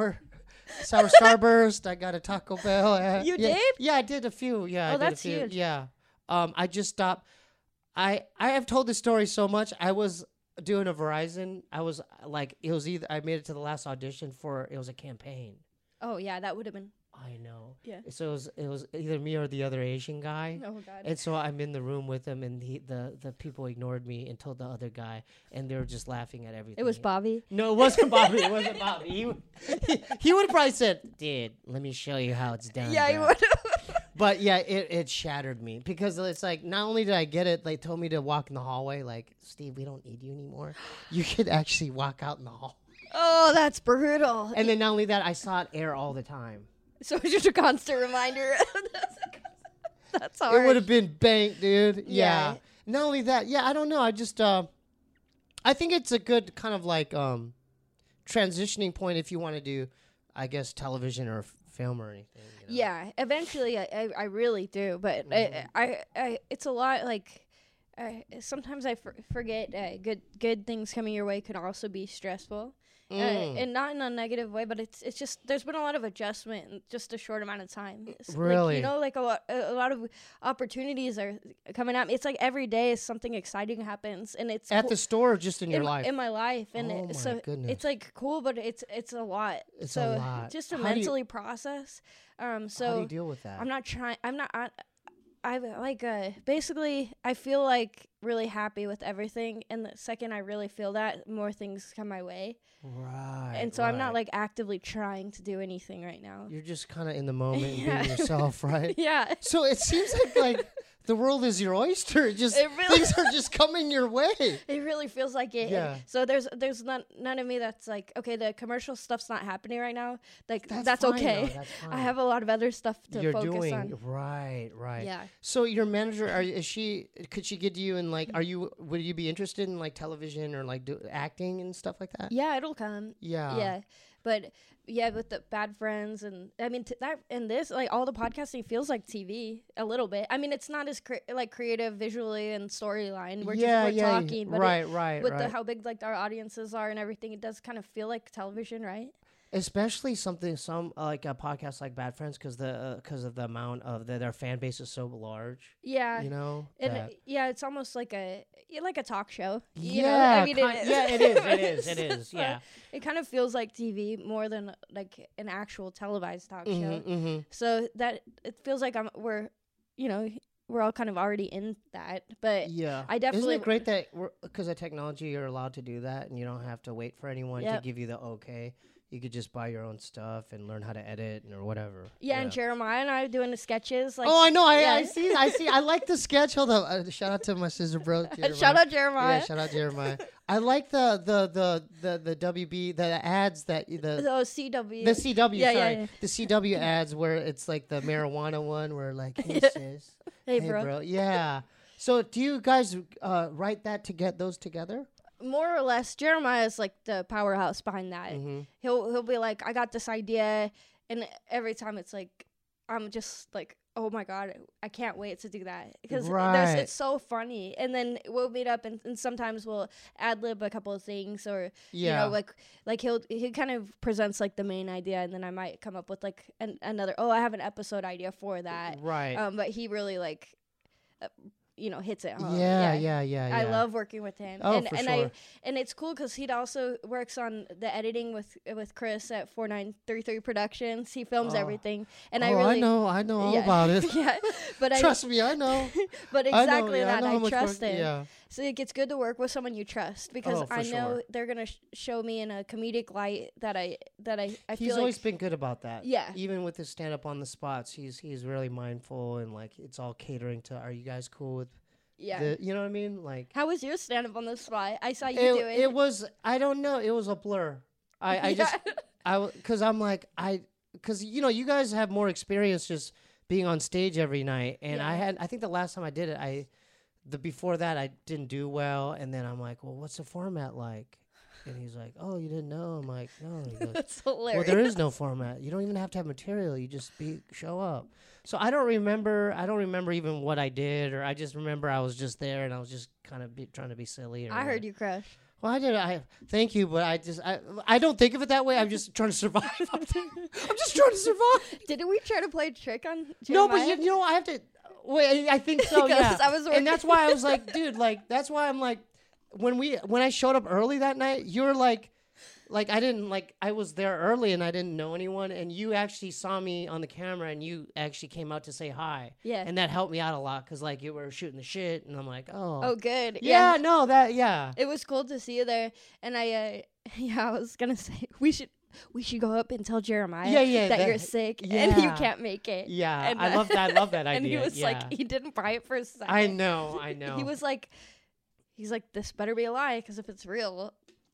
Starburst. I got a Taco Bell. You yeah. did? Yeah, I did a few. Yeah, Oh, I did that's a few. huge. Yeah. I just stopped. I have told this story so much. I was doing a Verizon. I was like, it was either I made it to the last audition for it was a campaign. Oh yeah, that would have been. I know. Yeah. So it was either me or the other Asian guy. Oh god. And so I'm in the room with him, and the people ignored me and told the other guy, and they were just laughing at everything. It was Bobby. No, it wasn't Bobby. It wasn't Bobby. He would have probably said, "Dude, let me show you how it's done." Yeah, he bro." would. But yeah, it shattered me because it's like not only did I get it, they told me to walk in the hallway. Like, Steve, we don't need you anymore. You could actually walk out in the hall. Oh, that's brutal. And then not only that, I saw it air all the time. So it's just a constant reminder. That's hard. It would have been banked, dude. Yeah. Yeah. Not only that, yeah, I don't know. I just, I think it's a good kind of like transitioning point if you want to do, I guess, television or film or anything. You know? Yeah, eventually I really do, but I it's a lot like sometimes I forget good things coming your way can also be stressful. And not in a negative way, but it's just there's been a lot of adjustment in just a short amount of time. It's Really? like, you know, like a lot of opportunities are coming up. It's like every day something exciting happens, and it's At cool- the store or just in your in, life? in my life, and Oh my so goodness. it's like cool, but it's a lot. It's so a lot. just to How do you- mentally process. So How do you deal with that? I'm not trying. I like basically I feel like really happy with everything, and the second I really feel that, more things come my way. Right. And so I'm not right. like actively trying to do anything right now. You're just kind of in the moment and Yeah. being yourself, right? Yeah. So it seems like the world is your oyster. It just It really- things are just coming your way. It really feels like it. Yeah. So there's none of me that's like, okay, the commercial stuff's not happening right now. Like That's that's fine, okay. though. That's I fine. have a lot of other stuff to You're focus doing on. right. Yeah. So your manager, could she get you in like, would you be interested in like television or like acting and stuff like that? Yeah, it'll come. Yeah. Yeah. But yeah, with the Bad Friends and I mean that and this like all the podcasting feels like TV a little bit. I mean it's not as creative visually and storyline. We're talking, but right. with the how big like our audiences are and everything, it does kind of feel like television, right? Especially some like a podcast like Bad Friends because of the amount of their fan base is so large. Yeah. You know. And that- yeah, it's almost like a talk show. You yeah. know? I mean, Yeah, it is. It is. It is. So Yeah. it kind of feels like TV more than like an actual televised talk show. Mm-hmm. So that it feels like we're, you know, we're all kind of already in that. But Yeah. I definitely Isn't it great that because of technology, you're allowed to do that and you don't have to wait for anyone to Yep. give you the okay. You could just buy your own stuff and learn how to edit or whatever. Yeah, and Jeremiah and I are doing the sketches. Like, Oh, I know. I yeah. see. I see. I like the sketch. Hold up. Shout out to my sister, bro. Shout out Jeremiah. Yeah, shout out Jeremiah. I like the WB the ads that the Oh, CW. the CW. Yeah, sorry, yeah, yeah. the CW ads where it's like the marijuana one where like, hey sis, Hey, bro. Yeah. So do you guys write that to get those together? More or less, Jeremiah is like the powerhouse behind that. Mm-hmm. He'll be like, I got this idea, and every time it's like, I'm just like, oh my god, I can't wait to do that because Right. it's so funny. And then we'll meet up, and sometimes we'll ad lib a couple of things, or Yeah. you know, like he kind of presents like the main idea, and then I might come up with like another. Oh, I have an episode idea for that. Right. But he really like, hits it home. Yeah. I love working with him. Oh, and for and sure. and it's cool because he also works on the editing with Chris at 4933 Productions. He films Oh. everything, and oh, I really I know all yeah. about it. yeah, but Trust me, I know. but I know, exactly yeah, that know how I much trust work- him. Yeah. So it's good to work with someone you trust because Oh, for I know sure. they're gonna show me in a comedic light that I He's feel always like been good about that. Yeah. Even with his stand up on the spots, he's really mindful and like it's all catering to. Are you guys cool with? yeah. You know what I mean? Like How was your stand up on the spot? I saw you do it. it was. I don't know. It was a blur. I just because I'm like because you guys have more experience just being on stage every night, and Yeah. I think the last time I did it, before that I didn't do well, and then I'm like, well, what's the format like? And he's like, oh, you didn't know? I'm like, no. He goes, That's well, hilarious. there is no format. You don't even have to have material. You just show up. So I don't remember even what I did, or I just remember I was just there and I was just kind of trying to be silly. Or I heard you crush. Well, thank you, but I don't think of it that way. I'm just trying to survive. I'm just trying to survive. Didn't we try to play a trick on No, but Jeremiah? you know, I have to. Wait, I think so. Because Yeah, I was and that's why I was like, dude, like that's why I'm like, when I showed up early that night, you were like I didn't I was there early and I didn't know anyone, and you actually saw me on the camera and you actually came out to say hi. Yeah. and that helped me out a lot because like you were shooting the shit, and I'm like, oh, Oh, good. yeah, no, yeah. It was cool to see you there, and I was gonna say we should go up and tell Jeremiah that you're sick and you yeah. can't make it. Yeah, and, I love that. I love that idea. And he was yeah. like, he didn't buy it for a second. I know. He was like, he's like, this better be a lie because if it's real,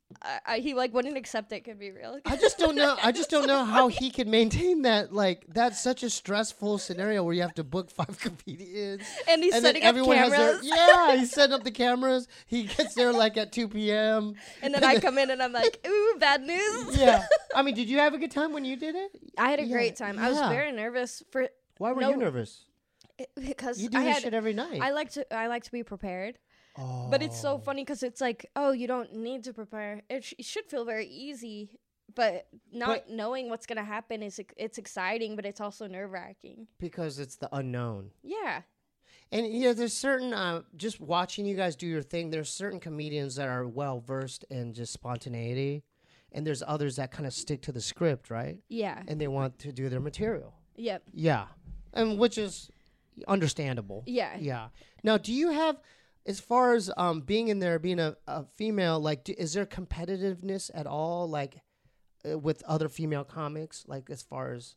he like wouldn't accept it could be real. I just don't know how he can maintain that. Like that's such a stressful scenario where you have to book 5 comedians. And he's then setting up everyone has cameras. yeah, he's setting up the cameras. He gets there like at 2 p.m. And then I come in and I'm like, ooh, bad news. Yeah. I mean, did you have a good time when you did it? I had a Yeah, great time. I was yeah. very nervous for Why were No. you nervous? because You do I this had shit every night. I like to be prepared. oh. But it's so funny because it's like, oh, you don't need to prepare. It should feel very easy, but not knowing what's gonna happen it's exciting, but it's also nerve wracking. because it's the unknown. Yeah, And there's certain just watching you guys do your thing. There's certain comedians that are well versed in just spontaneity, and there's others that kind of stick to the script, right? yeah, And they want to do their material. yep, Yeah, and which is understandable. yeah. Yeah. Now, do you have, as far as being in there, being a female, like, is there competitiveness at all, like, with other female comics, like as far as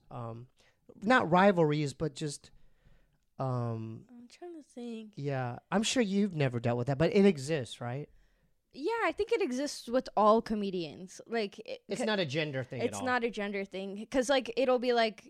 not rivalries, but just I'm trying to think. yeah, I'm sure you've never dealt with that, but it exists, right? Yeah, I think it exists with all comedians. Like, It's not a gender thing at it's all. not a gender thing because like it'll be like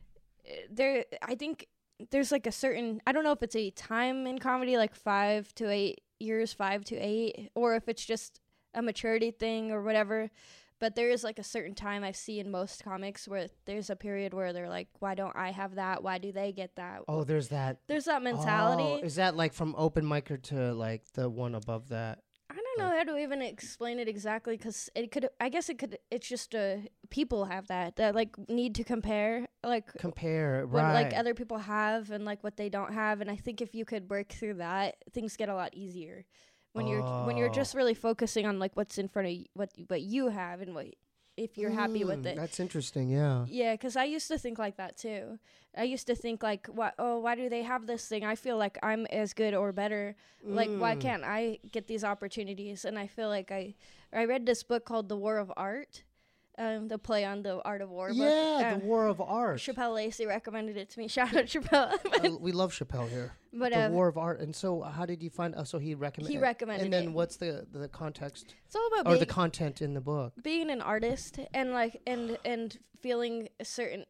there. I think there's like a certain. I don't know if it's a time in comedy, like 5 to 8 years, 5 to 8, or if it's just a maturity thing or whatever. But there is like a certain time I see in most comics where there's a period where they're like, why don't I have that? Why do they get that? Oh, there's that. There's that mentality. Oh, is that like from open micer to like the one above that? I don't know how to even explain it exactly because it could. I guess it could. It's just people have that like need to compare like Compare, what right? like other people have and like what they don't have. And I think if you could work through that, things get a lot easier when you're Oh. just really focusing on like what's in front of what you have and what if you're happy with it. That's interesting. Yeah. Yeah, because I used to think like that too. I used to think like, why do they have this thing? I feel like I'm as good or better. Like, why can't I get these opportunities? And I feel like I read this book called The War of Art, the play on the Art of War book. Yeah, The War of Art. Chappelle Lacey recommended it to me. Shout out Chappelle. We love Chappelle here. But The War of Art. And so how did you find... so he recommended... He recommended And then it. what's the context? It's all about Or the content in the book? being an artist and like and feeling certain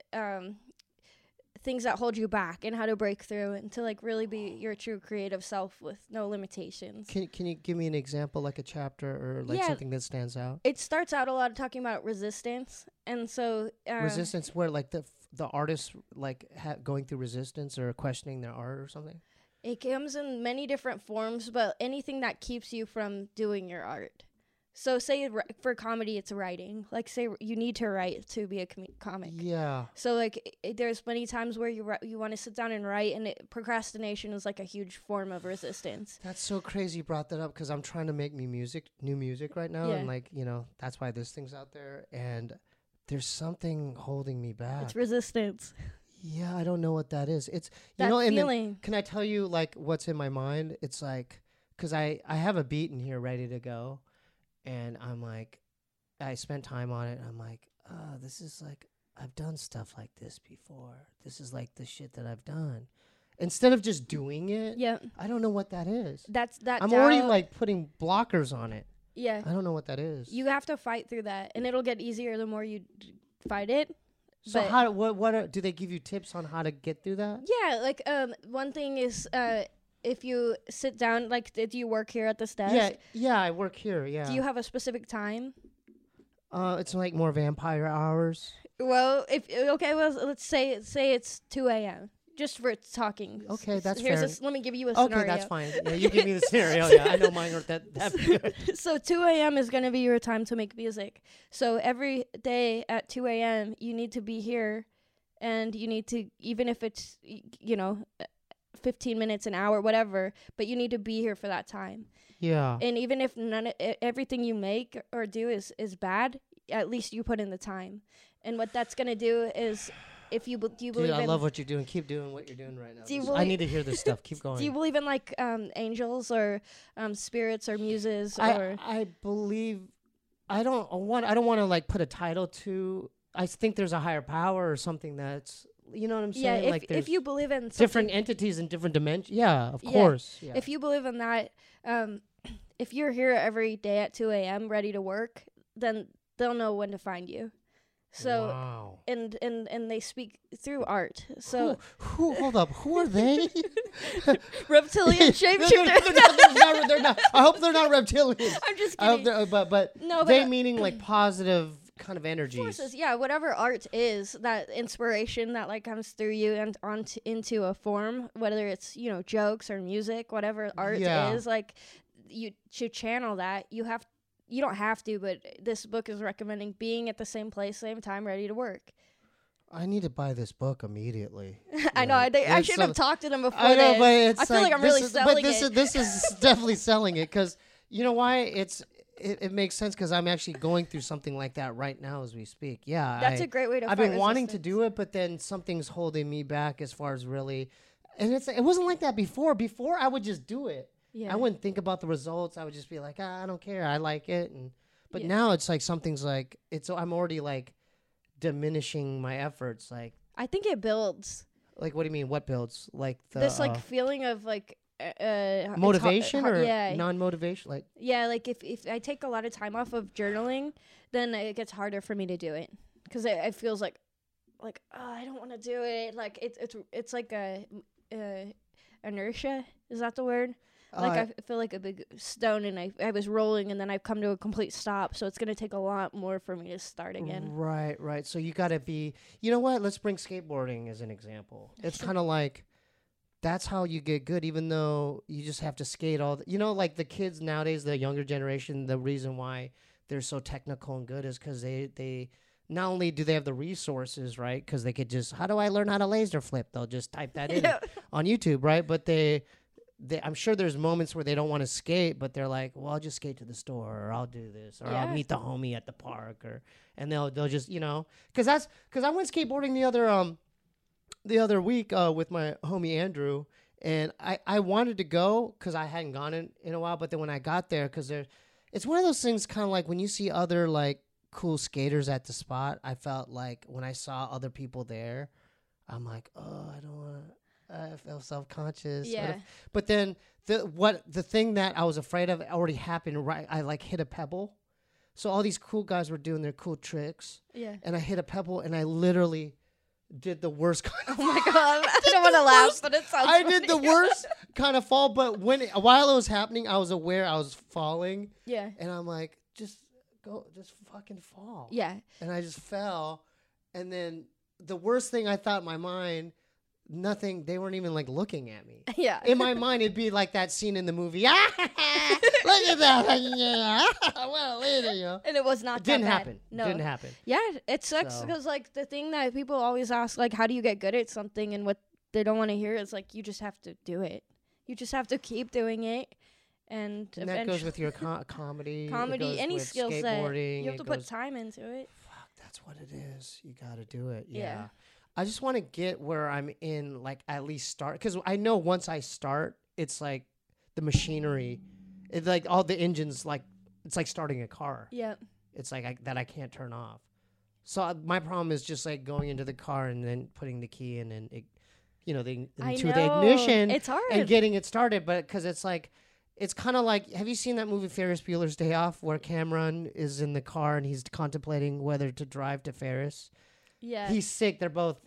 things that hold you back and how to break through and to like really be your true creative self with no limitations. Can you give me an example, like a chapter or like something that stands out? It starts out a lot of talking about resistance, and so Resistance, where like the artists like going through resistance or questioning their art or something. It comes in many different forms, but anything that keeps you from doing your art. So say for comedy, it's writing. Like say you need to write to be a comic. Yeah. So like there's many times where you want to sit down and write, and procrastination is like a huge form of resistance. That's so crazy you brought that up, because I'm trying to make new music right now. Yeah. And like, that's why this thing's out there. And there's something holding me back. It's resistance. Yeah, I don't know what that is. It's, That and then, feeling. can I tell you like what's in my mind? It's like, because I have a beat in here ready to go. And I'm like, I spent time on it. And I'm like, this is like, I've done stuff like this before. This is like the shit that I've done. Instead of just doing it, Yeah. I don't know what that is. I'm already like putting blockers on it. Yeah. I don't know what that is. You have to fight through that, and it'll get easier the more you fight it. So but what do they give you tips on how to get through that? Yeah, like one thing is if you sit down, like, do you work here at this desk? Yeah, I work here. Yeah. Do you have a specific time? It's like more vampire hours. Well, let's say it's 2 a.m. Just for talking. Okay, that's fair. fair. Let me give you a scenario. Okay, that's fine. Yeah, you give me the scenario. Yeah, I know mine aren't that good. So 2 a.m. is going to be your time to make music. So every day at 2 a.m., you need to be here, and you need to, even if it's, 15 minutes, an hour, whatever, but you need to be here for that time. Yeah. And even if everything you make or do is bad, at least you put in the time. And what that's going to do is, if you do you believe I in, love what you're doing. Keep doing what you're doing right now. Do you I need to hear this stuff. Keep going. do you believe in like angels or spirits or muses? I believe. I don't want to like put a title to. I think there's a higher power or something that's. You know what I'm saying? Yeah, like if you believe in different entities in different dimensions. Yeah, of course. Yeah. If you believe in that, if you're here every day at 2 a.m. ready to work, then they'll know when to find you. So wow. and they speak through art. So who hold up, who are they? Reptilian shapeshifter. They're not. I hope they're not reptilians. I'm just kidding. But No, but they meaning like positive kind of energies. Forces, yeah, whatever art is, that inspiration that like comes through you and into a form, whether it's jokes or music, whatever art is, like you should channel that. You don't have to, but this book is recommending being at the same place, same time, ready to work. I need to buy this book immediately. I know. I should have talked to them before. I know, but it's I feel like I'm really selling it. This is definitely selling it, because you know why? It makes sense, because I'm actually going through something like that right now as we speak. Yeah, that's a great way to. I've been wanting to do it, but then something's holding me back as far as really. And it wasn't like that before. Before I would just do it. Yeah. I wouldn't think about the results. I would just be like, I don't care. I like it. But now it's like something's like I'm already like diminishing my efforts. Like I think it builds. Like, what do you mean? What builds? Like this like feeling of like motivation or non-motivation? Like like if I take a lot of time off of journaling, then it gets harder for me to do it, because it feels like I don't want to do it. Like it's like a inertia. Is that the word? Like I feel like a big stone, and I was rolling, and then I've come to a complete stop. So it's gonna take a lot more for me to start again. Right. So you gotta be. You know what? Let's bring skateboarding as an example. It's kind of like that's how you get good, even though you just have to skate all. Like the kids nowadays, the younger generation. The reason why they're so technical and good is because they not only do they have the resources, right? Because they could just, how do I learn how to laser flip? They'll just type that in on YouTube, right? But I'm sure there's moments where they don't want to skate, but they're like, well, I'll just skate to the store, or I'll do this, or I'll Yeah. meet the homie at the park, and they'll just, because I went skateboarding the other week with my homie Andrew, and I wanted to go because I hadn't gone in a while, but then when I got there, because it's one of those things kind of like when you see other like cool skaters at the spot, I felt like when I saw other people there, I'm like, oh, I don't want to. I felt self-conscious. Yeah. But then the thing that I was afraid of already happened. Right, I like hit a pebble, so all these cool guys were doing their cool tricks, Yeah. and I hit a pebble, and I literally did the worst kind of. Oh my god! I don't want to laugh, but it sounds. I did the funny. worst kind of fall, but while it was happening, I was aware I was falling, Yeah. and I'm like, just fucking fall. Yeah. And I just fell, and then the worst thing I thought in my mind. Nothing. They weren't even like looking at me. Yeah. In my mind, it'd be like that scene in the movie. Look at that. Yeah. Well, later, And it was not. It didn't that bad. happen. No. Didn't happen. Yeah, it sucks So- because like the thing that people always ask, like, how do you get good at something? And what they don't want to hear is like, you just have to do it. You just have to keep doing it, and And that goes with your comedy. It comedy, goes any with skill set. skateboarding, You have it to put goes- time into it. Fuck, that's what it is. You got to do it. Yeah. Yeah. I just want to get where I'm in, like, at least start. Because I know once I start, it's like the machinery. It's like all the engines, like, it's like starting a car. Yeah. It's like that I can't turn off. So my problem is just like going into the car and then putting the key in and, I into the know. ignition It's hard. and getting it started. But because it's like, it's kind of like, have you seen that movie Ferris Bueller's Day Off where Cameron is in the car and he's contemplating whether to drive to Ferris? Yeah. He's sick. They're both,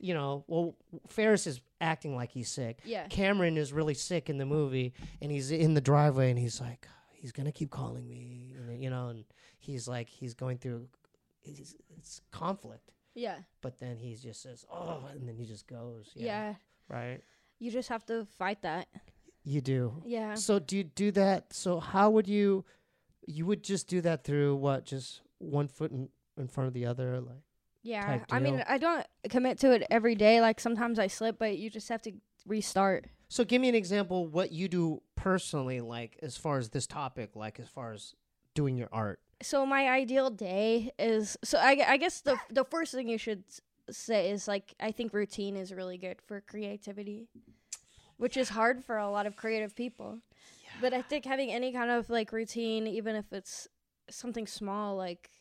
Ferris is acting like he's sick. Yeah. Cameron is really sick in the movie, and he's in the driveway, and he's like, he's gonna keep calling me, and he's like, he's going through, it's conflict. Yeah. But then he just says, oh, and then he just goes. Yeah. Right. You just have to fight that. You do. Yeah. So do you do that? So how would you would just do that through what? Just one foot in front of the other, like. Yeah. Type I mean, deal. I don't commit to it every day. Like sometimes I slip, but you just have to restart. So give me an example what you do personally, like as far as this topic, like as far as doing your art. So my ideal day is I guess the first thing you should say is like I think routine is really good for creativity, which is hard for a lot of creative people. But I think having any kind of like routine, even if it's something small, like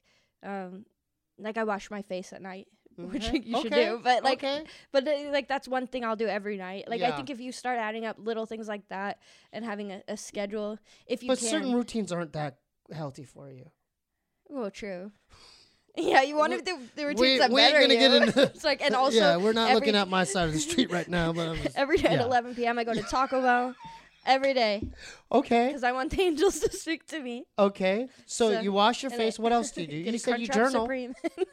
I wash my face at night, which Okay. you should Okay. do. But like, Okay. like that's one thing I'll do every night. Like I Yeah. think if you start adding up little things like that and having a schedule, if you But can. certain routines aren't that healthy for you. Well, true. Yeah, you want to do the routines we that ain't better gonna you. get into- It's like, and also yeah, we're not every- looking at my side of the street right now, but I'm just, every day at yeah. 11 p.m. I go to Taco Bell every day Okay. because I want the angels to speak to me. Okay. So So- you wash your and face. I- What else do you do? Get You a said you Crunchwrap journal. Supreme.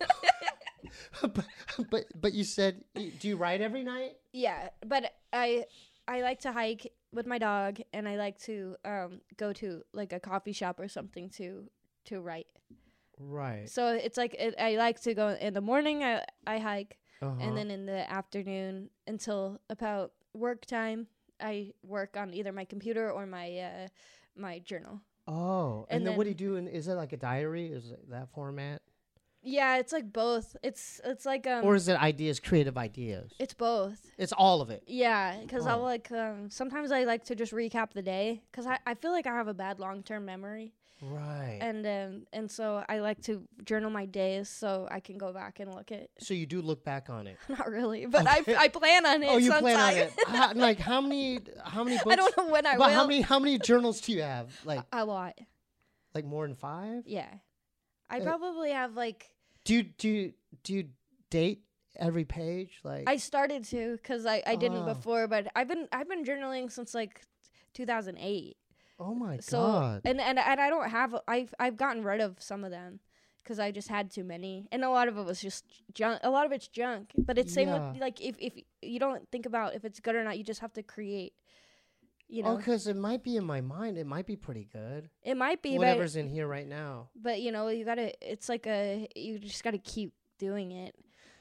but you said do you write every night? Yeah, but I like to hike with my dog, and I like to go to like a coffee shop or something to write. Right. So it's like I like to go in the morning. I hike, Uh-huh. and then in the afternoon until about work time, I work on either my computer or my my journal. Oh, and and then what do then- you do? Is it like a diary? Is it that format, Yeah, it's like both. It's like or is it ideas, creative ideas? it's both. It's all of it. Yeah, because I'll Oh. like sometimes I like to just recap the day because I feel like I have a bad long term memory. Right. And so I like to journal my days so I can go back and look at. So you do look back on it. Not really, but Okay. I plan on it. Oh, you sometime. plan on it. Like how many books? I don't know when I But will. how many journals do you have? Like A lot. more than 5? Yeah, I Uh, probably have like. Do you date every page? Like I started to because I didn't Oh. before, but I've been journaling since like 2008. oh my So god. and I don't have I've gotten rid of some of them because I just had too many, and a lot of it was just junk. A lot of it's junk, but it's same Yeah. with like if you don't think about if it's good or not, you just have to create. You know, Oh, because it might be in my mind. It might be pretty good. it might be, Whatever's in here right now. but you know, you gotta. It's like you just gotta keep doing it.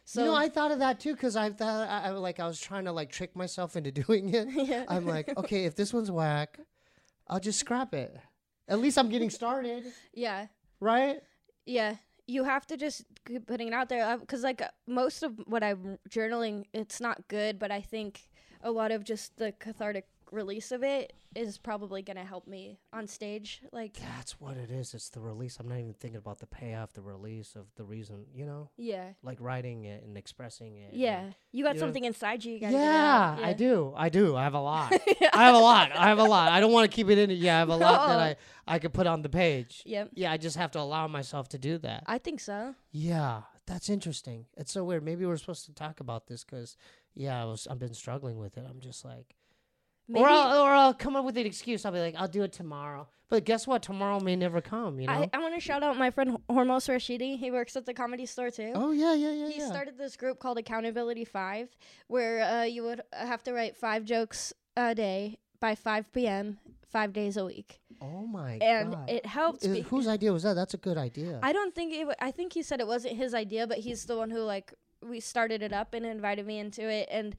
So You know, I thought of that too because I thought I was trying to like trick myself into doing it. Yeah. I'm like, okay, if this one's whack, I'll just scrap it. At least I'm getting started, yeah. right? Yeah, you have to just keep putting it out there because, like, most of what I'm journaling, it's not good, but I think a lot of just the cathartic release of it is probably going to help me on stage. Like, That's what it is. It's the release. I'm not even thinking about the payoff, the release of the reason, yeah. like writing it and expressing it. Yeah. You got you know- something inside you. You got to Yeah, get out. I do. I have a lot. I have a lot. I don't want to keep it in it. Yeah, I have a lot that I could put on the page. Yep. Yeah, I just have to allow myself to do that. I think so. Yeah, that's interesting. It's so weird. Maybe we're supposed to talk about this because, I've been struggling with it. I'm just like, Maybe, or I'll come up with an excuse. I'll be like, I'll do it tomorrow. But guess what? Tomorrow may never come. You know. I want to shout out my friend Hormos Rashidi. He works at the Comedy Store too. Oh yeah. He started this group called Accountability 5, where you would have to write 5 jokes a day by 5 p.m. 5 days a week. Oh my And god. it helped me. Whose idea was that? That's a good idea. I don't think I think he said it wasn't his idea, but he's the one who like we started it up and invited me into it, and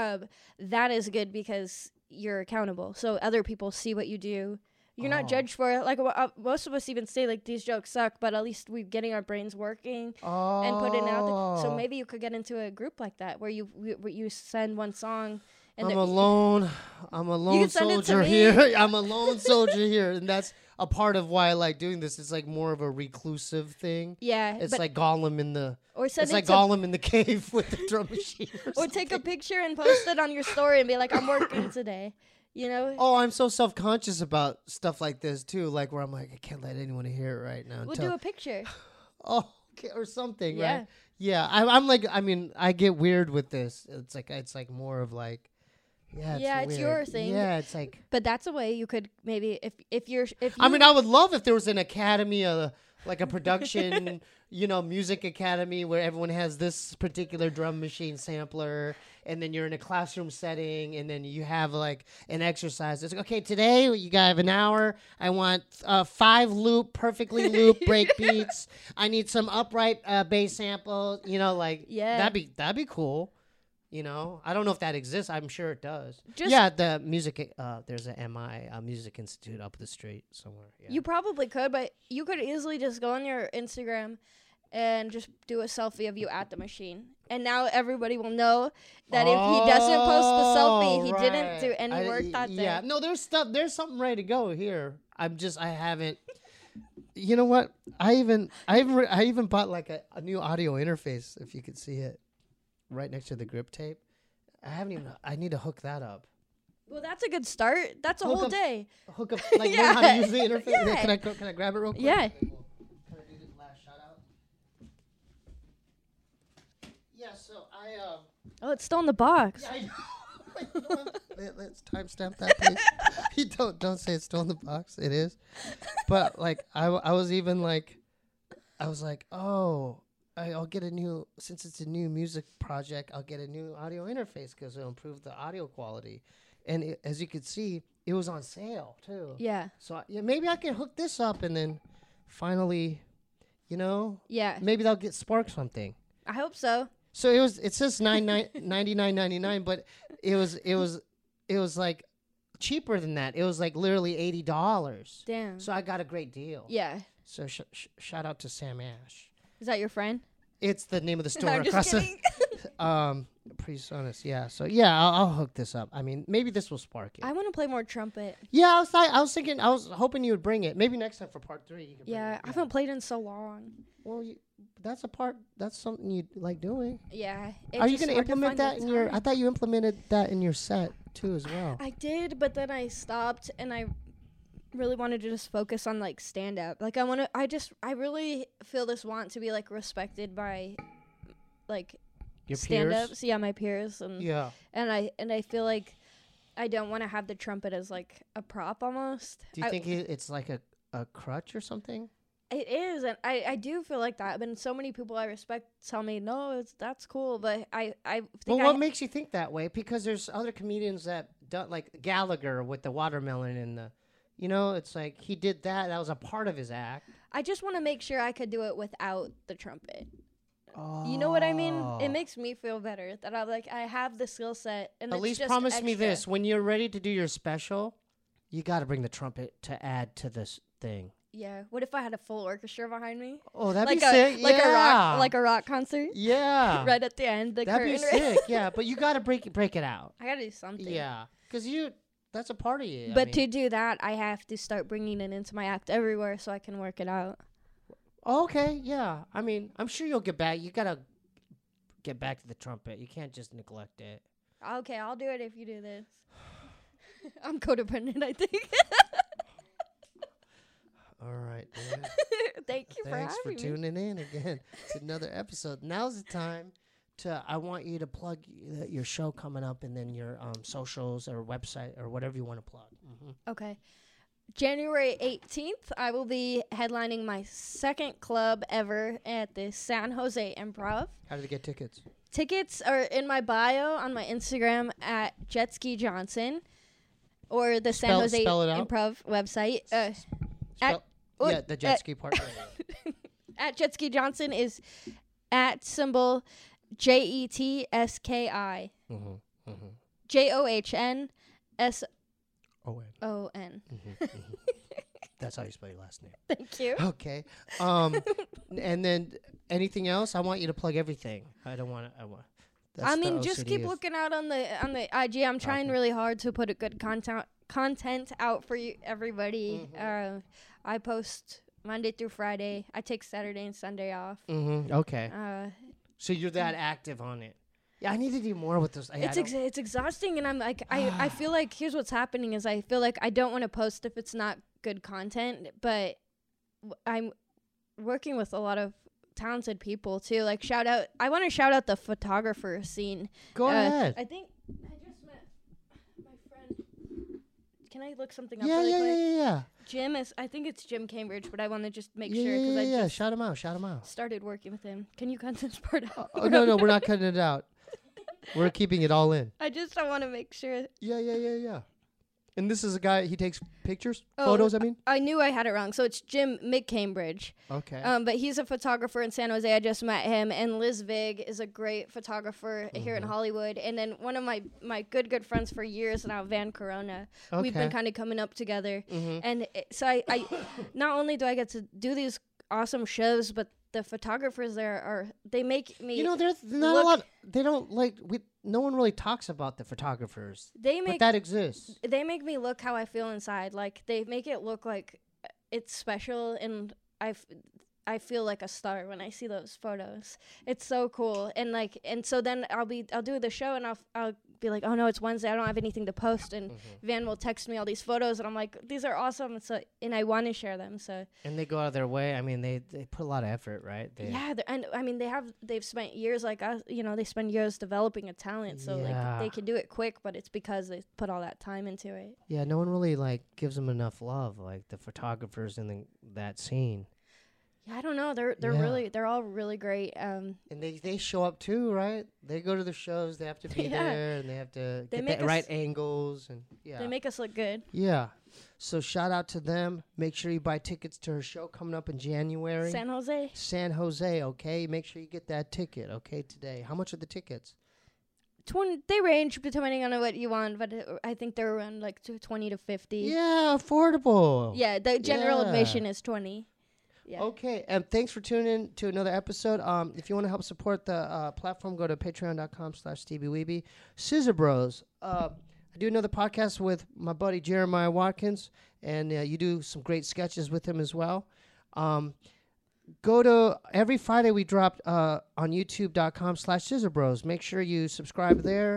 that is good because you're accountable. So other people see what you do. You're not judged for it. Like most of us even say like these jokes suck, but at least we're getting our brains working and putting it out there. So maybe you could get into a group like that where you send one song. And I'm alone. I'm a lone can send it to soldier me. here. I'm a lone soldier here, and that's a part of why I like doing this. It's like more of a reclusive thing. Yeah, It's but like Gollum in the. or send It's it like to, Gollum in the cave with the drum machine. or take a picture and post it on your story and be like, I'm working today. You know. Oh, I'm so self-conscious about stuff like this too. Like where I'm like, I can't let anyone hear it right now. We'll do a picture. Oh, okay, or something, Yeah. right? Yeah, I'm like, I mean, I get weird with this. It's like more of like, it's it's weird. your thing. Yeah, it's like. But that's a way you could maybe if you I mean, I would love if there was an academy, like a production, music academy where everyone has this particular drum machine sampler, and then you're in a classroom setting, and then you have like an exercise. It's like, okay, today you have an hour. I want 5 perfectly looped break beats. I need some upright bass sample. Yeah. that'd be cool. I don't know if that exists. I'm sure it does. Just- The music. There's a MI Music Institute up the street somewhere. Yeah. you probably could, but you could easily just go on your Instagram and just do a selfie of you at the machine. And now everybody will know that if he doesn't post the selfie, he didn't do any work that day. Yeah, no, there's something ready to go here. I haven't. You know what? I even bought like a new audio interface. If you could see it, right next to the grip tape. I need to hook that up. Well, that's a good start. That's a whole day. Hook up, like learn how to use the interface. Yeah. Can I grab it real quick? Yeah. Okay, cool. Can I do this last shout out? Yeah. So I. Oh, it's still in the box. I know. Let's timestamp that, please. You don't say it's still in the box. It is, but like I was even like, I was like, oh, I'll get since it's a new music project, I'll get a new audio interface because it'll improve the audio quality. And as you could see, it was on sale too. Yeah. So maybe I can hook this up and then finally, Yeah. maybe that'll spark something. I hope so. So it says $99.99, but it was like cheaper than that. It was like literally $80. Damn. So I got a great deal. Yeah. So shout out to Sam Ash. Is that your friend? It's the name of the store I'm across just kidding. Presonus. Yeah. So yeah, I'll hook this up. I mean, maybe this will spark it. I want to play more trumpet. Yeah, I was thinking, I was hoping you would bring it. Maybe next time for part 3. You can bring Yeah, it. I haven't played in so long. Well, that's something you like doing. Yeah. Are you going to implement that in your? I thought you implemented that in your set too as well. I did, but then I stopped, and I really wanted to just focus on like stand up. Like I really feel this want to be like respected by like Your stand peers? ups. Yeah, my peers, and Yeah. and I feel like I don't want to have the trumpet as like a prop almost. Do you think it's like a crutch or something? It is, and I do feel like that. But so many people I respect tell me, no, that's cool. But I think Well, what makes you think that way? Because there's other comedians that don't, like Gallagher with the watermelon and the, it's like he did that. That was a part of his act. I just want to make sure I could do it without the trumpet. You know what I mean? It Oh. makes me feel better that I'm like I have the skill set and At it's least just promise me extra. this: when you're ready to do your special, you got to bring the trumpet to add to this thing. Yeah. What if I had a full orchestra behind me? Oh, that'd Like be a sick. like yeah. a rock concert. yeah. Right at the end, the That'd be curtain. sick. Yeah, but you got to break it out. I gotta do something. Yeah, because that's a part of you. But to do that, I have to start bringing it into my act everywhere so I can work it out. Okay, yeah. I mean, I'm sure you'll get back. You gotta get back to the trumpet. You can't just neglect it. Okay, I'll do it if you do this. I'm codependent, I think. All right, man. Thank you Thanks for having me. tuning in again to another episode. Now's the time I want you to plug your show coming up and then your socials or website or whatever you want to plug. Okay. January 18th, I will be headlining my second club ever at the San Jose Improv. How do they get tickets? Tickets are in my bio on my Instagram at Jetski Johnson or the San Jose spell it out. Improv website. Yeah, the jet ski part. At Jetski Johnson is at symbol JETSKI. JOHNSON. Oh, that's how you spell your last name. Thank you. Okay. And then anything else? I want you to plug everything. I don't want to. I mean, just keep looking out on the IG. I'm trying really hard to put a good content out for you, everybody. I post Monday through Friday. I take Saturday and Sunday off. Okay. So you're that active on it. Yeah, I need to do more with those. It's exhausting, and I'm like, I feel like here's what's happening is I feel like I don't want to post if it's not good content, but I'm working with a lot of talented people too. Like I want to shout out the photographer scene. Go ahead. I think I just met my friend. Can I look something up really quick? Yeah. Jim I think it's Jim Cambridge, but I want to just make Yeah, sure because I just Shout him out. started working with him. Can you cut this part out? Oh, no, we're not cutting it out. We're keeping it all in. I want to make sure. Yeah. And this is a guy, he takes pictures? Oh, Photos, I mean? I knew I had it wrong. So it's Jim McCambridge. Okay. But he's a photographer in San Jose. I just met him. And Liz Vig is a great photographer here in Hollywood. And then one of my good friends for years now, Van Corona. We've been kind of coming up together. And so I not only do I get to do these awesome shows, but the photographers there they make me. There's not a lot. They don't no one really talks about the photographers. But that exists. They make me look how I feel inside. Like they make it look like it's special, and I feel like a star when I see those photos. It's so cool, and so then I'll do the show, and I'll be like, oh no, it's Wednesday, I don't have anything to post, and Van will text me all these photos, and I'm like, these are awesome, and I want to share them. So And they go out of their way. I mean, they put a lot of effort, right? and I mean they've spent years like us, they spend years developing a talent, so like they can do it quick, but it's because they put all that time into it. Yeah, no one really gives them enough love, like the photographers in that scene. Yeah, I don't know. They're all really great. And they show up too, right? They go to the shows. They have to be there, and they have to get the right angles, and they make us look good. Yeah. So shout out to them. Make sure you buy tickets to her show coming up in January. San Jose. Okay. Make sure you get that ticket. Okay, today. How much are the tickets? They range depending on what you want, but I think they're around like 20 to 50. Yeah, affordable. Yeah, the general admission is 20. Yeah. Okay, and thanks for tuning in to another episode. If you want to help support the platform, go to patreon.com/StevieWeeby. Scissor Bros. I do another podcast with my buddy Jeremiah Watkins, and you do some great sketches with him as well. Go to every Friday we drop on youtube.com/Scissor Bros. Make sure you subscribe there.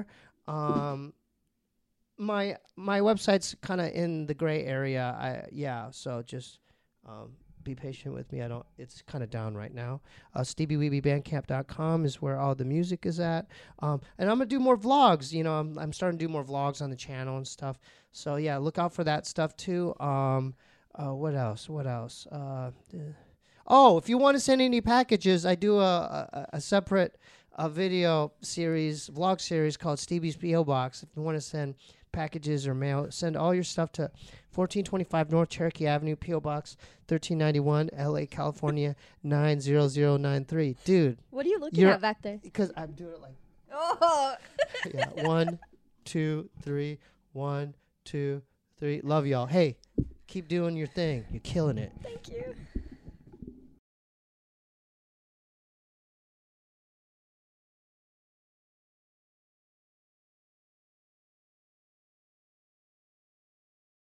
My website's kind of in the gray area. So just be patient with me. It's kind of down right now. StevieWeebyBandcamp.com is where all the music is at. And I'm gonna do more vlogs. I'm starting to do more vlogs on the channel and stuff. So yeah, look out for that stuff too. What else? If you want to send any packages, I do a separate a video series, vlog series called Stevie's P.O. Box. If you want to send packages or mail, send all your stuff to 1425 North Cherokee Avenue, P.O. Box 1391, LA, California 90093. Dude. What are you looking at back there? Because I'm doing it like. Oh. Yeah. 1, 2, 3. 1, 2, 3. Love y'all. Hey, keep doing your thing. You're killing it. Thank you.